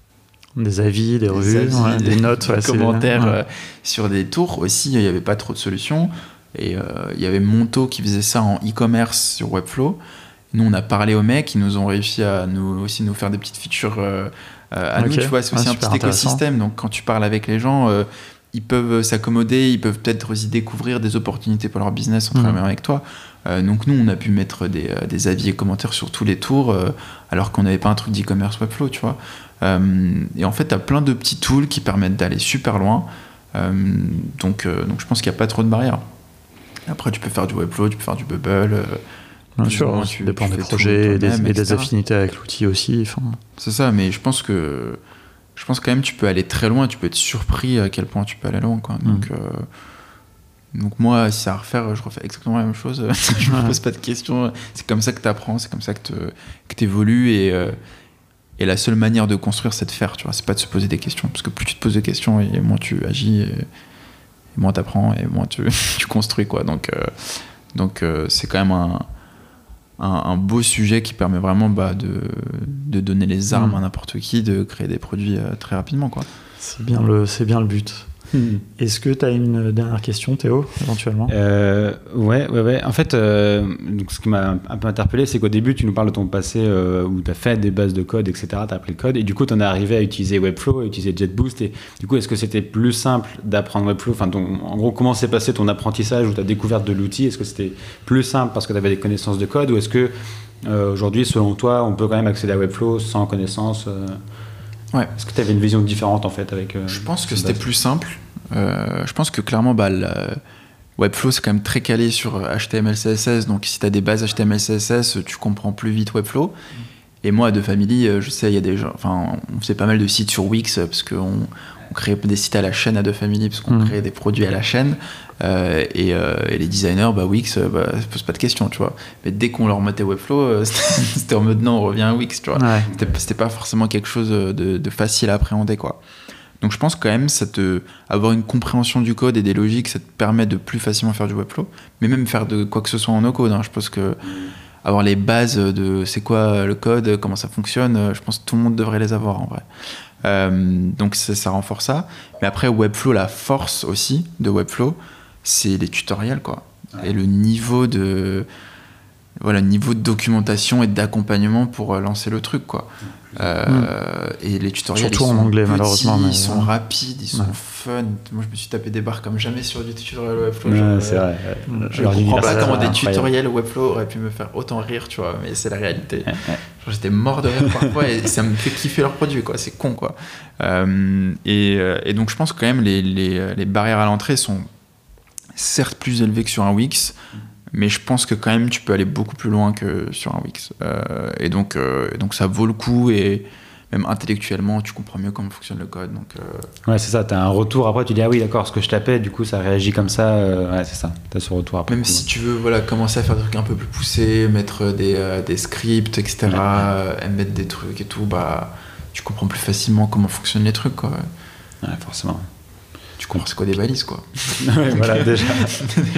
Des avis, des, des revues, avis, ouais, des, des notes, des ouais, commentaires ouais. euh, sur des tours aussi. Il n'y avait pas trop de solutions. Et euh, il y avait Monto qui faisait ça en e-commerce sur Webflow. Nous, on a parlé aux mecs, ils nous ont réussi à nous, aussi nous faire des petites features euh, à okay. nous. Tu vois, c'est aussi ah, un petit écosystème. Donc, quand tu parles avec les gens, euh, ils peuvent s'accommoder, ils peuvent peut-être aussi découvrir des opportunités pour leur business en mmh. travaillant avec toi. Euh, donc, nous, on a pu mettre des, euh, des avis et commentaires sur tous les tours, euh, alors qu'on n'avait pas un truc d'e-commerce Webflow, tu vois. Euh, et en fait, tu as plein de petits tools qui permettent d'aller super loin. Euh, donc, euh, donc, je pense qu'il n'y a pas trop de barrières. Après, tu peux faire du Webflow, tu peux faire du Bubble. Euh, Bien sûr, moins, tu, dépend tu des projets et des, et des affinités avec l'outil aussi. Enfin... C'est ça, mais je pense que je pense quand même tu peux aller très loin, tu peux être surpris à quel point tu peux aller loin, quoi. Donc, mmh. euh, donc moi, si c'est à refaire, je refais exactement la même chose. Je me pose pas de questions. C'est comme ça que tu apprends, c'est comme ça que tu évolues et euh, et la seule manière de construire, c'est de faire. Tu vois, c'est pas de se poser des questions, parce que plus tu te poses de questions, et moins tu agis, et, et moins tu apprends, et moins tu, tu construis, quoi. Donc euh, donc euh, c'est quand même un Un, un beau sujet qui permet vraiment bah, de, de donner les armes mmh. à n'importe qui, de créer des produits euh, très rapidement, quoi. C'est bien le, c'est bien le but. Mmh. Est-ce que tu as une dernière question, Théo, éventuellement ? euh, Ouais, ouais, ouais. En fait, euh, donc ce qui m'a un peu interpellé, c'est qu'au début, tu nous parles de ton passé euh, où tu as fait des bases de code, et cetera. Tu as appris le code et du coup, tu en es arrivé à utiliser Webflow, à utiliser JetBoost. Et du coup, est-ce que c'était plus simple d'apprendre Webflow ? Enfin, ton, en gros, comment s'est passé ton apprentissage ou ta découverte de l'outil ? Est-ce que c'était plus simple parce que tu avais des connaissances de code ou est-ce que euh, aujourd'hui, selon toi, on peut quand même accéder à Webflow sans connaissances euh... Ouais. Est-ce que tu avais une vision différente en fait avec euh, Je pense que c'était base. plus simple. Euh, je pense que clairement, bah, le Webflow c'est quand même très calé sur H T M L C S S. Donc si tu as des bases H T M L C S S, tu comprends plus vite Webflow. Mmh. Et moi, de Family, je sais, il y a des gens. Enfin, on faisait pas mal de sites sur Wix parce qu'on on créait des sites à la chaîne à De Family parce qu'on mmh. créait des produits à la chaîne. Euh, et, euh, et les designers, bah, Wix, bah, ça pose pas de questions, tu vois. Mais dès qu'on leur mettait Webflow, euh, c'était, c'était en mode non, on revient à Wix, tu vois. Ouais. C'était, c'était pas forcément quelque chose de, de facile à appréhender, quoi. Donc je pense quand même, ça te, avoir une compréhension du code et des logiques, ça te permet de plus facilement faire du Webflow, mais même faire de quoi que ce soit en no-code. Hein. Je pense que avoir les bases de c'est quoi le code, comment ça fonctionne, je pense que tout le monde devrait les avoir en vrai. Euh, donc ça, ça renforce ça. Mais après, Webflow, la force aussi de Webflow, c'est les tutoriels, quoi. Ouais. Et le niveau de voilà, niveau de documentation et d'accompagnement pour lancer le truc, quoi. Euh, mmh. Et les tutoriels, surtout en anglais, petits, malheureusement, mais ils sont ouais. rapides, ils sont ouais. fun. Moi, je me suis tapé des barres comme jamais sur du tutoriel Webflow. Ouais, genre, c'est vrai. Euh, je ne comprends pas comment des tutoriels Webflow auraient pu me faire autant rire, tu vois, mais c'est la réalité. Ouais, ouais. Genre, j'étais mort de rire parfois et ça me fait kiffer leurs produits, quoi. C'est con, quoi. Euh, et, et donc, je pense que quand même les, les, les barrières à l'entrée sont certes plus élevées que sur un Wix. Mais je pense que quand même tu peux aller beaucoup plus loin que sur un Wix. Euh, et donc, euh, donc ça vaut le coup et même intellectuellement tu comprends mieux comment fonctionne le code. Donc, euh... ouais, c'est ça, tu as un retour après, tu dis ah oui d'accord, ce que je tapais, du coup ça réagit comme ça. Euh, ouais, c'est ça, tu as ce retour après. Même si tu veux voilà, commencer à faire des trucs un peu plus poussés, mettre des, euh, des scripts, et cetera, ouais. euh, mettre des trucs et tout, bah, tu comprends plus facilement comment fonctionnent les trucs, quoi. Ouais, forcément. Tu comprends c'est quoi des balises, quoi. Ouais, voilà, déjà. déjà.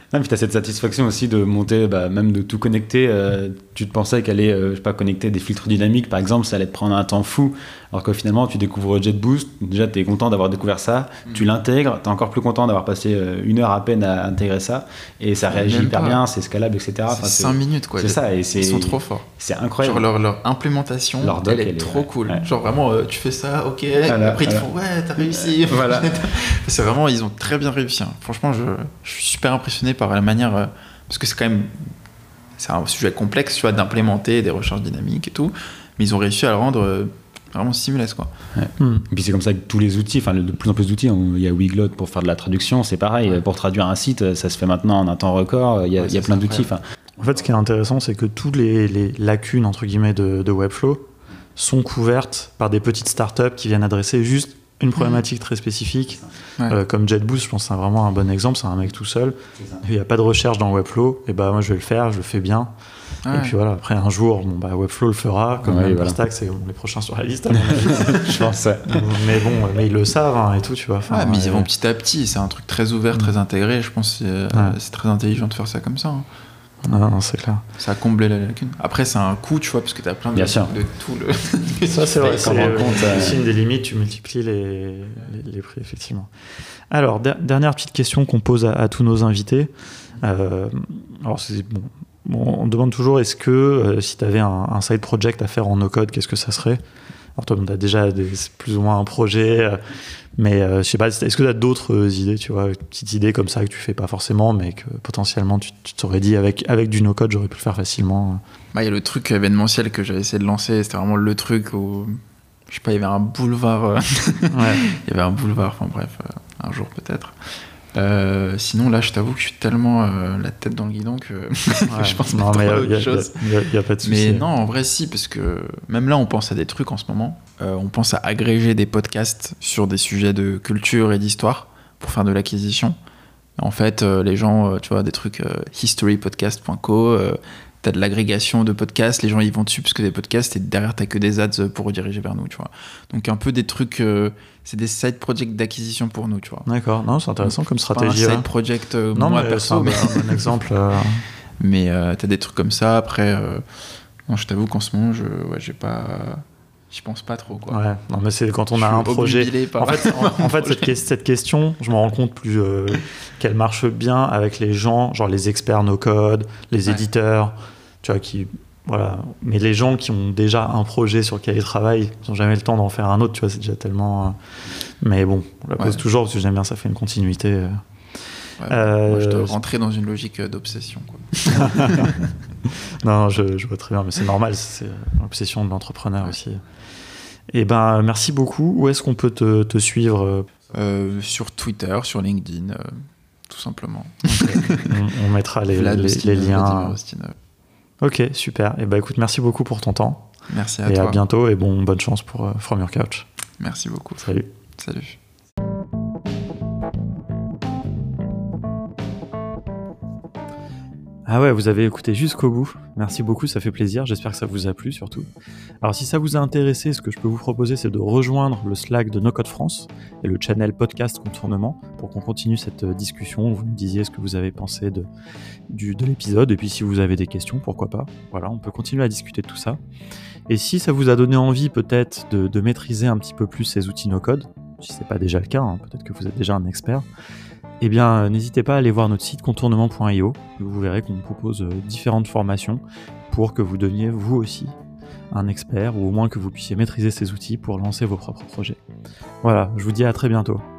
Non, puis tu as cette satisfaction aussi de monter, bah, même de tout connecter. Euh, tu te pensais qu'aller, euh, je sais pas, connecter des filtres dynamiques, par exemple, ça allait te prendre un temps fou. Alors que finalement, tu découvres JetBoost. Déjà, tu es content d'avoir découvert ça. Mmh. Tu l'intègres. Tu es encore plus content d'avoir passé euh, une heure à peine à intégrer ça. Et ça réagit hyper bien, c'est scalable, et cetera. C'est enfin, cinq minutes, quoi. C'est ça. Et c'est, ils sont trop forts. C'est incroyable. Genre, leur, leur implémentation, leur doc, elle est elle trop est, cool. Ouais. Genre, vraiment, euh, tu fais ça, ok. Voilà, après, ils voilà. te font, ouais, t'as réussi. Voilà. C'est vraiment, ils ont très bien réussi. Hein. Franchement, je, je suis super impressionné par la manière. Euh, parce que c'est quand même. C'est un sujet complexe, tu vois, d'implémenter des recherches dynamiques et tout. Mais ils ont réussi à le rendre. Euh, Vraiment seamless, quoi. Ouais. Mm. Et puis c'est comme ça avec tous les outils, enfin de plus en plus d'outils. Il y a Weglot pour faire de la traduction, c'est pareil. Ouais. Pour traduire un site, ça se fait maintenant en un temps record. Il y a, ouais, il y a plein ça, d'outils. Ouais. En fait, ce qui est intéressant, c'est que toutes les, les lacunes entre guillemets de, de Webflow sont couvertes par des petites startups qui viennent adresser juste une problématique mmh. très spécifique. Ouais. Euh, comme JetBoost, je pense que c'est vraiment un bon exemple. C'est un mec tout seul. Il n'y a pas de recherche dans Webflow. Et bah moi, je vais le faire, je le fais bien. Ouais. Et puis voilà, après un jour, bon, bah, Webflow le fera, comme ouais, voilà. Stack, c'est bon, les prochains sur la liste. Je pense. Mais bon, mais ils le savent hein, et tout, tu vois. Enfin, ouais, mais ils vont petit à petit. C'est un truc très ouvert, mmh. très intégré. Je pense que c'est, ouais. c'est très intelligent de faire ça comme ça. Hein. Non, non, c'est clair. Ça a comblé la lacune. Après, c'est un coût, tu vois, parce que tu as plein de, de tout le. Ça, c'est vrai. C'est le signe des limites, tu multiplies les, les, les prix, effectivement. Alors, der- dernière petite question qu'on pose à, à tous nos invités. Euh, alors, c'est bon. Bon, on demande toujours est-ce que euh, si tu avais un, un side project à faire en no-code, qu'est-ce que ça serait ? Alors toi, tu as déjà des, plus ou moins un projet, euh, mais euh, je sais pas, est-ce que tu as d'autres euh, idées, tu vois, une petite idée comme ça que tu fais pas forcément, mais que potentiellement tu, tu t'aurais dit avec, avec du no-code, j'aurais pu le faire facilement. Bah, y a le truc événementiel que j'avais essayé de lancer, c'était vraiment le truc où, je sais pas, il y avait un boulevard, euh, ouais. il y avait un boulevard, enfin bref, euh, un jour peut-être. Euh, sinon là je t'avoue que je suis tellement euh, la tête dans le guidon que ouais, je pense pas trop à autre chose. Il y, y a pas de souci. Mais non, en vrai si, parce que même là on pense à des trucs en ce moment. Euh, on pense à agréger des podcasts sur des sujets de culture et d'histoire pour faire de l'acquisition. En fait, euh, les gens, euh, tu vois, des trucs euh, historypodcast point co, euh, t'as de l'agrégation de podcasts, les gens ils vont dessus parce que des podcasts et derrière t'as que des ads pour rediriger vers nous, tu vois. Donc un peu des trucs, euh, c'est des side projects d'acquisition pour nous, tu vois. D'accord, non, c'est intéressant donc, comme stratégie. Pas un side hein. project euh, non, moi mais perso, mais c'est un bon exemple. Euh... Mais euh, t'as des trucs comme ça. Après, euh, non, je t'avoue qu'en ce moment, je, ouais, j'ai pas. J'y pense pas trop, quoi. Ouais, non, mais c'est quand on a un projet. En fait, en, en fait cette, cette question, je me rends compte plus euh, qu'elle marche bien avec les gens, genre les experts no-code, les ouais. éditeurs, tu vois, qui. Voilà. Mais les gens qui ont déjà un projet sur lequel ils travaillent, ils n'ont jamais le temps d'en faire un autre, tu vois, c'est déjà tellement. Euh... Mais bon, on la pose ouais. toujours parce que j'aime bien, ça fait une continuité. Euh... Ouais, euh... Moi, je dois rentrer dans une logique d'obsession, quoi. Non, je, je vois très bien, mais c'est normal, c'est l'obsession de l'entrepreneur ouais. aussi. Et ben, merci beaucoup. Où est-ce qu'on peut te, te suivre ? euh, Sur Twitter, sur LinkedIn, euh, tout simplement. Okay. on, on mettra les, les, les liens. Ok, super. Et ben, écoute, merci beaucoup pour ton temps. Merci à et toi. Et à bientôt, et bon, bonne chance pour uh, From Your Couch. Merci beaucoup. Salut. Salut. Ah ouais, vous avez écouté jusqu'au bout. Merci beaucoup, ça fait plaisir. J'espère que ça vous a plu surtout. Alors si ça vous a intéressé, ce que je peux vous proposer, c'est de rejoindre le Slack de No Code France et le channel podcast Contournement pour qu'on continue cette discussion. Vous me disiez ce que vous avez pensé de, du, de l'épisode et puis si vous avez des questions, pourquoi pas. Voilà, on peut continuer à discuter de tout ça. Et si ça vous a donné envie peut-être de, de maîtriser un petit peu plus ces outils No Code, si c'est pas déjà le cas, hein, peut-être que vous êtes déjà un expert, eh bien, n'hésitez pas à aller voir notre site contournement point io. Vous verrez qu'on propose différentes formations pour que vous deveniez vous aussi un expert ou au moins que vous puissiez maîtriser ces outils pour lancer vos propres projets. Voilà, je vous dis à très bientôt.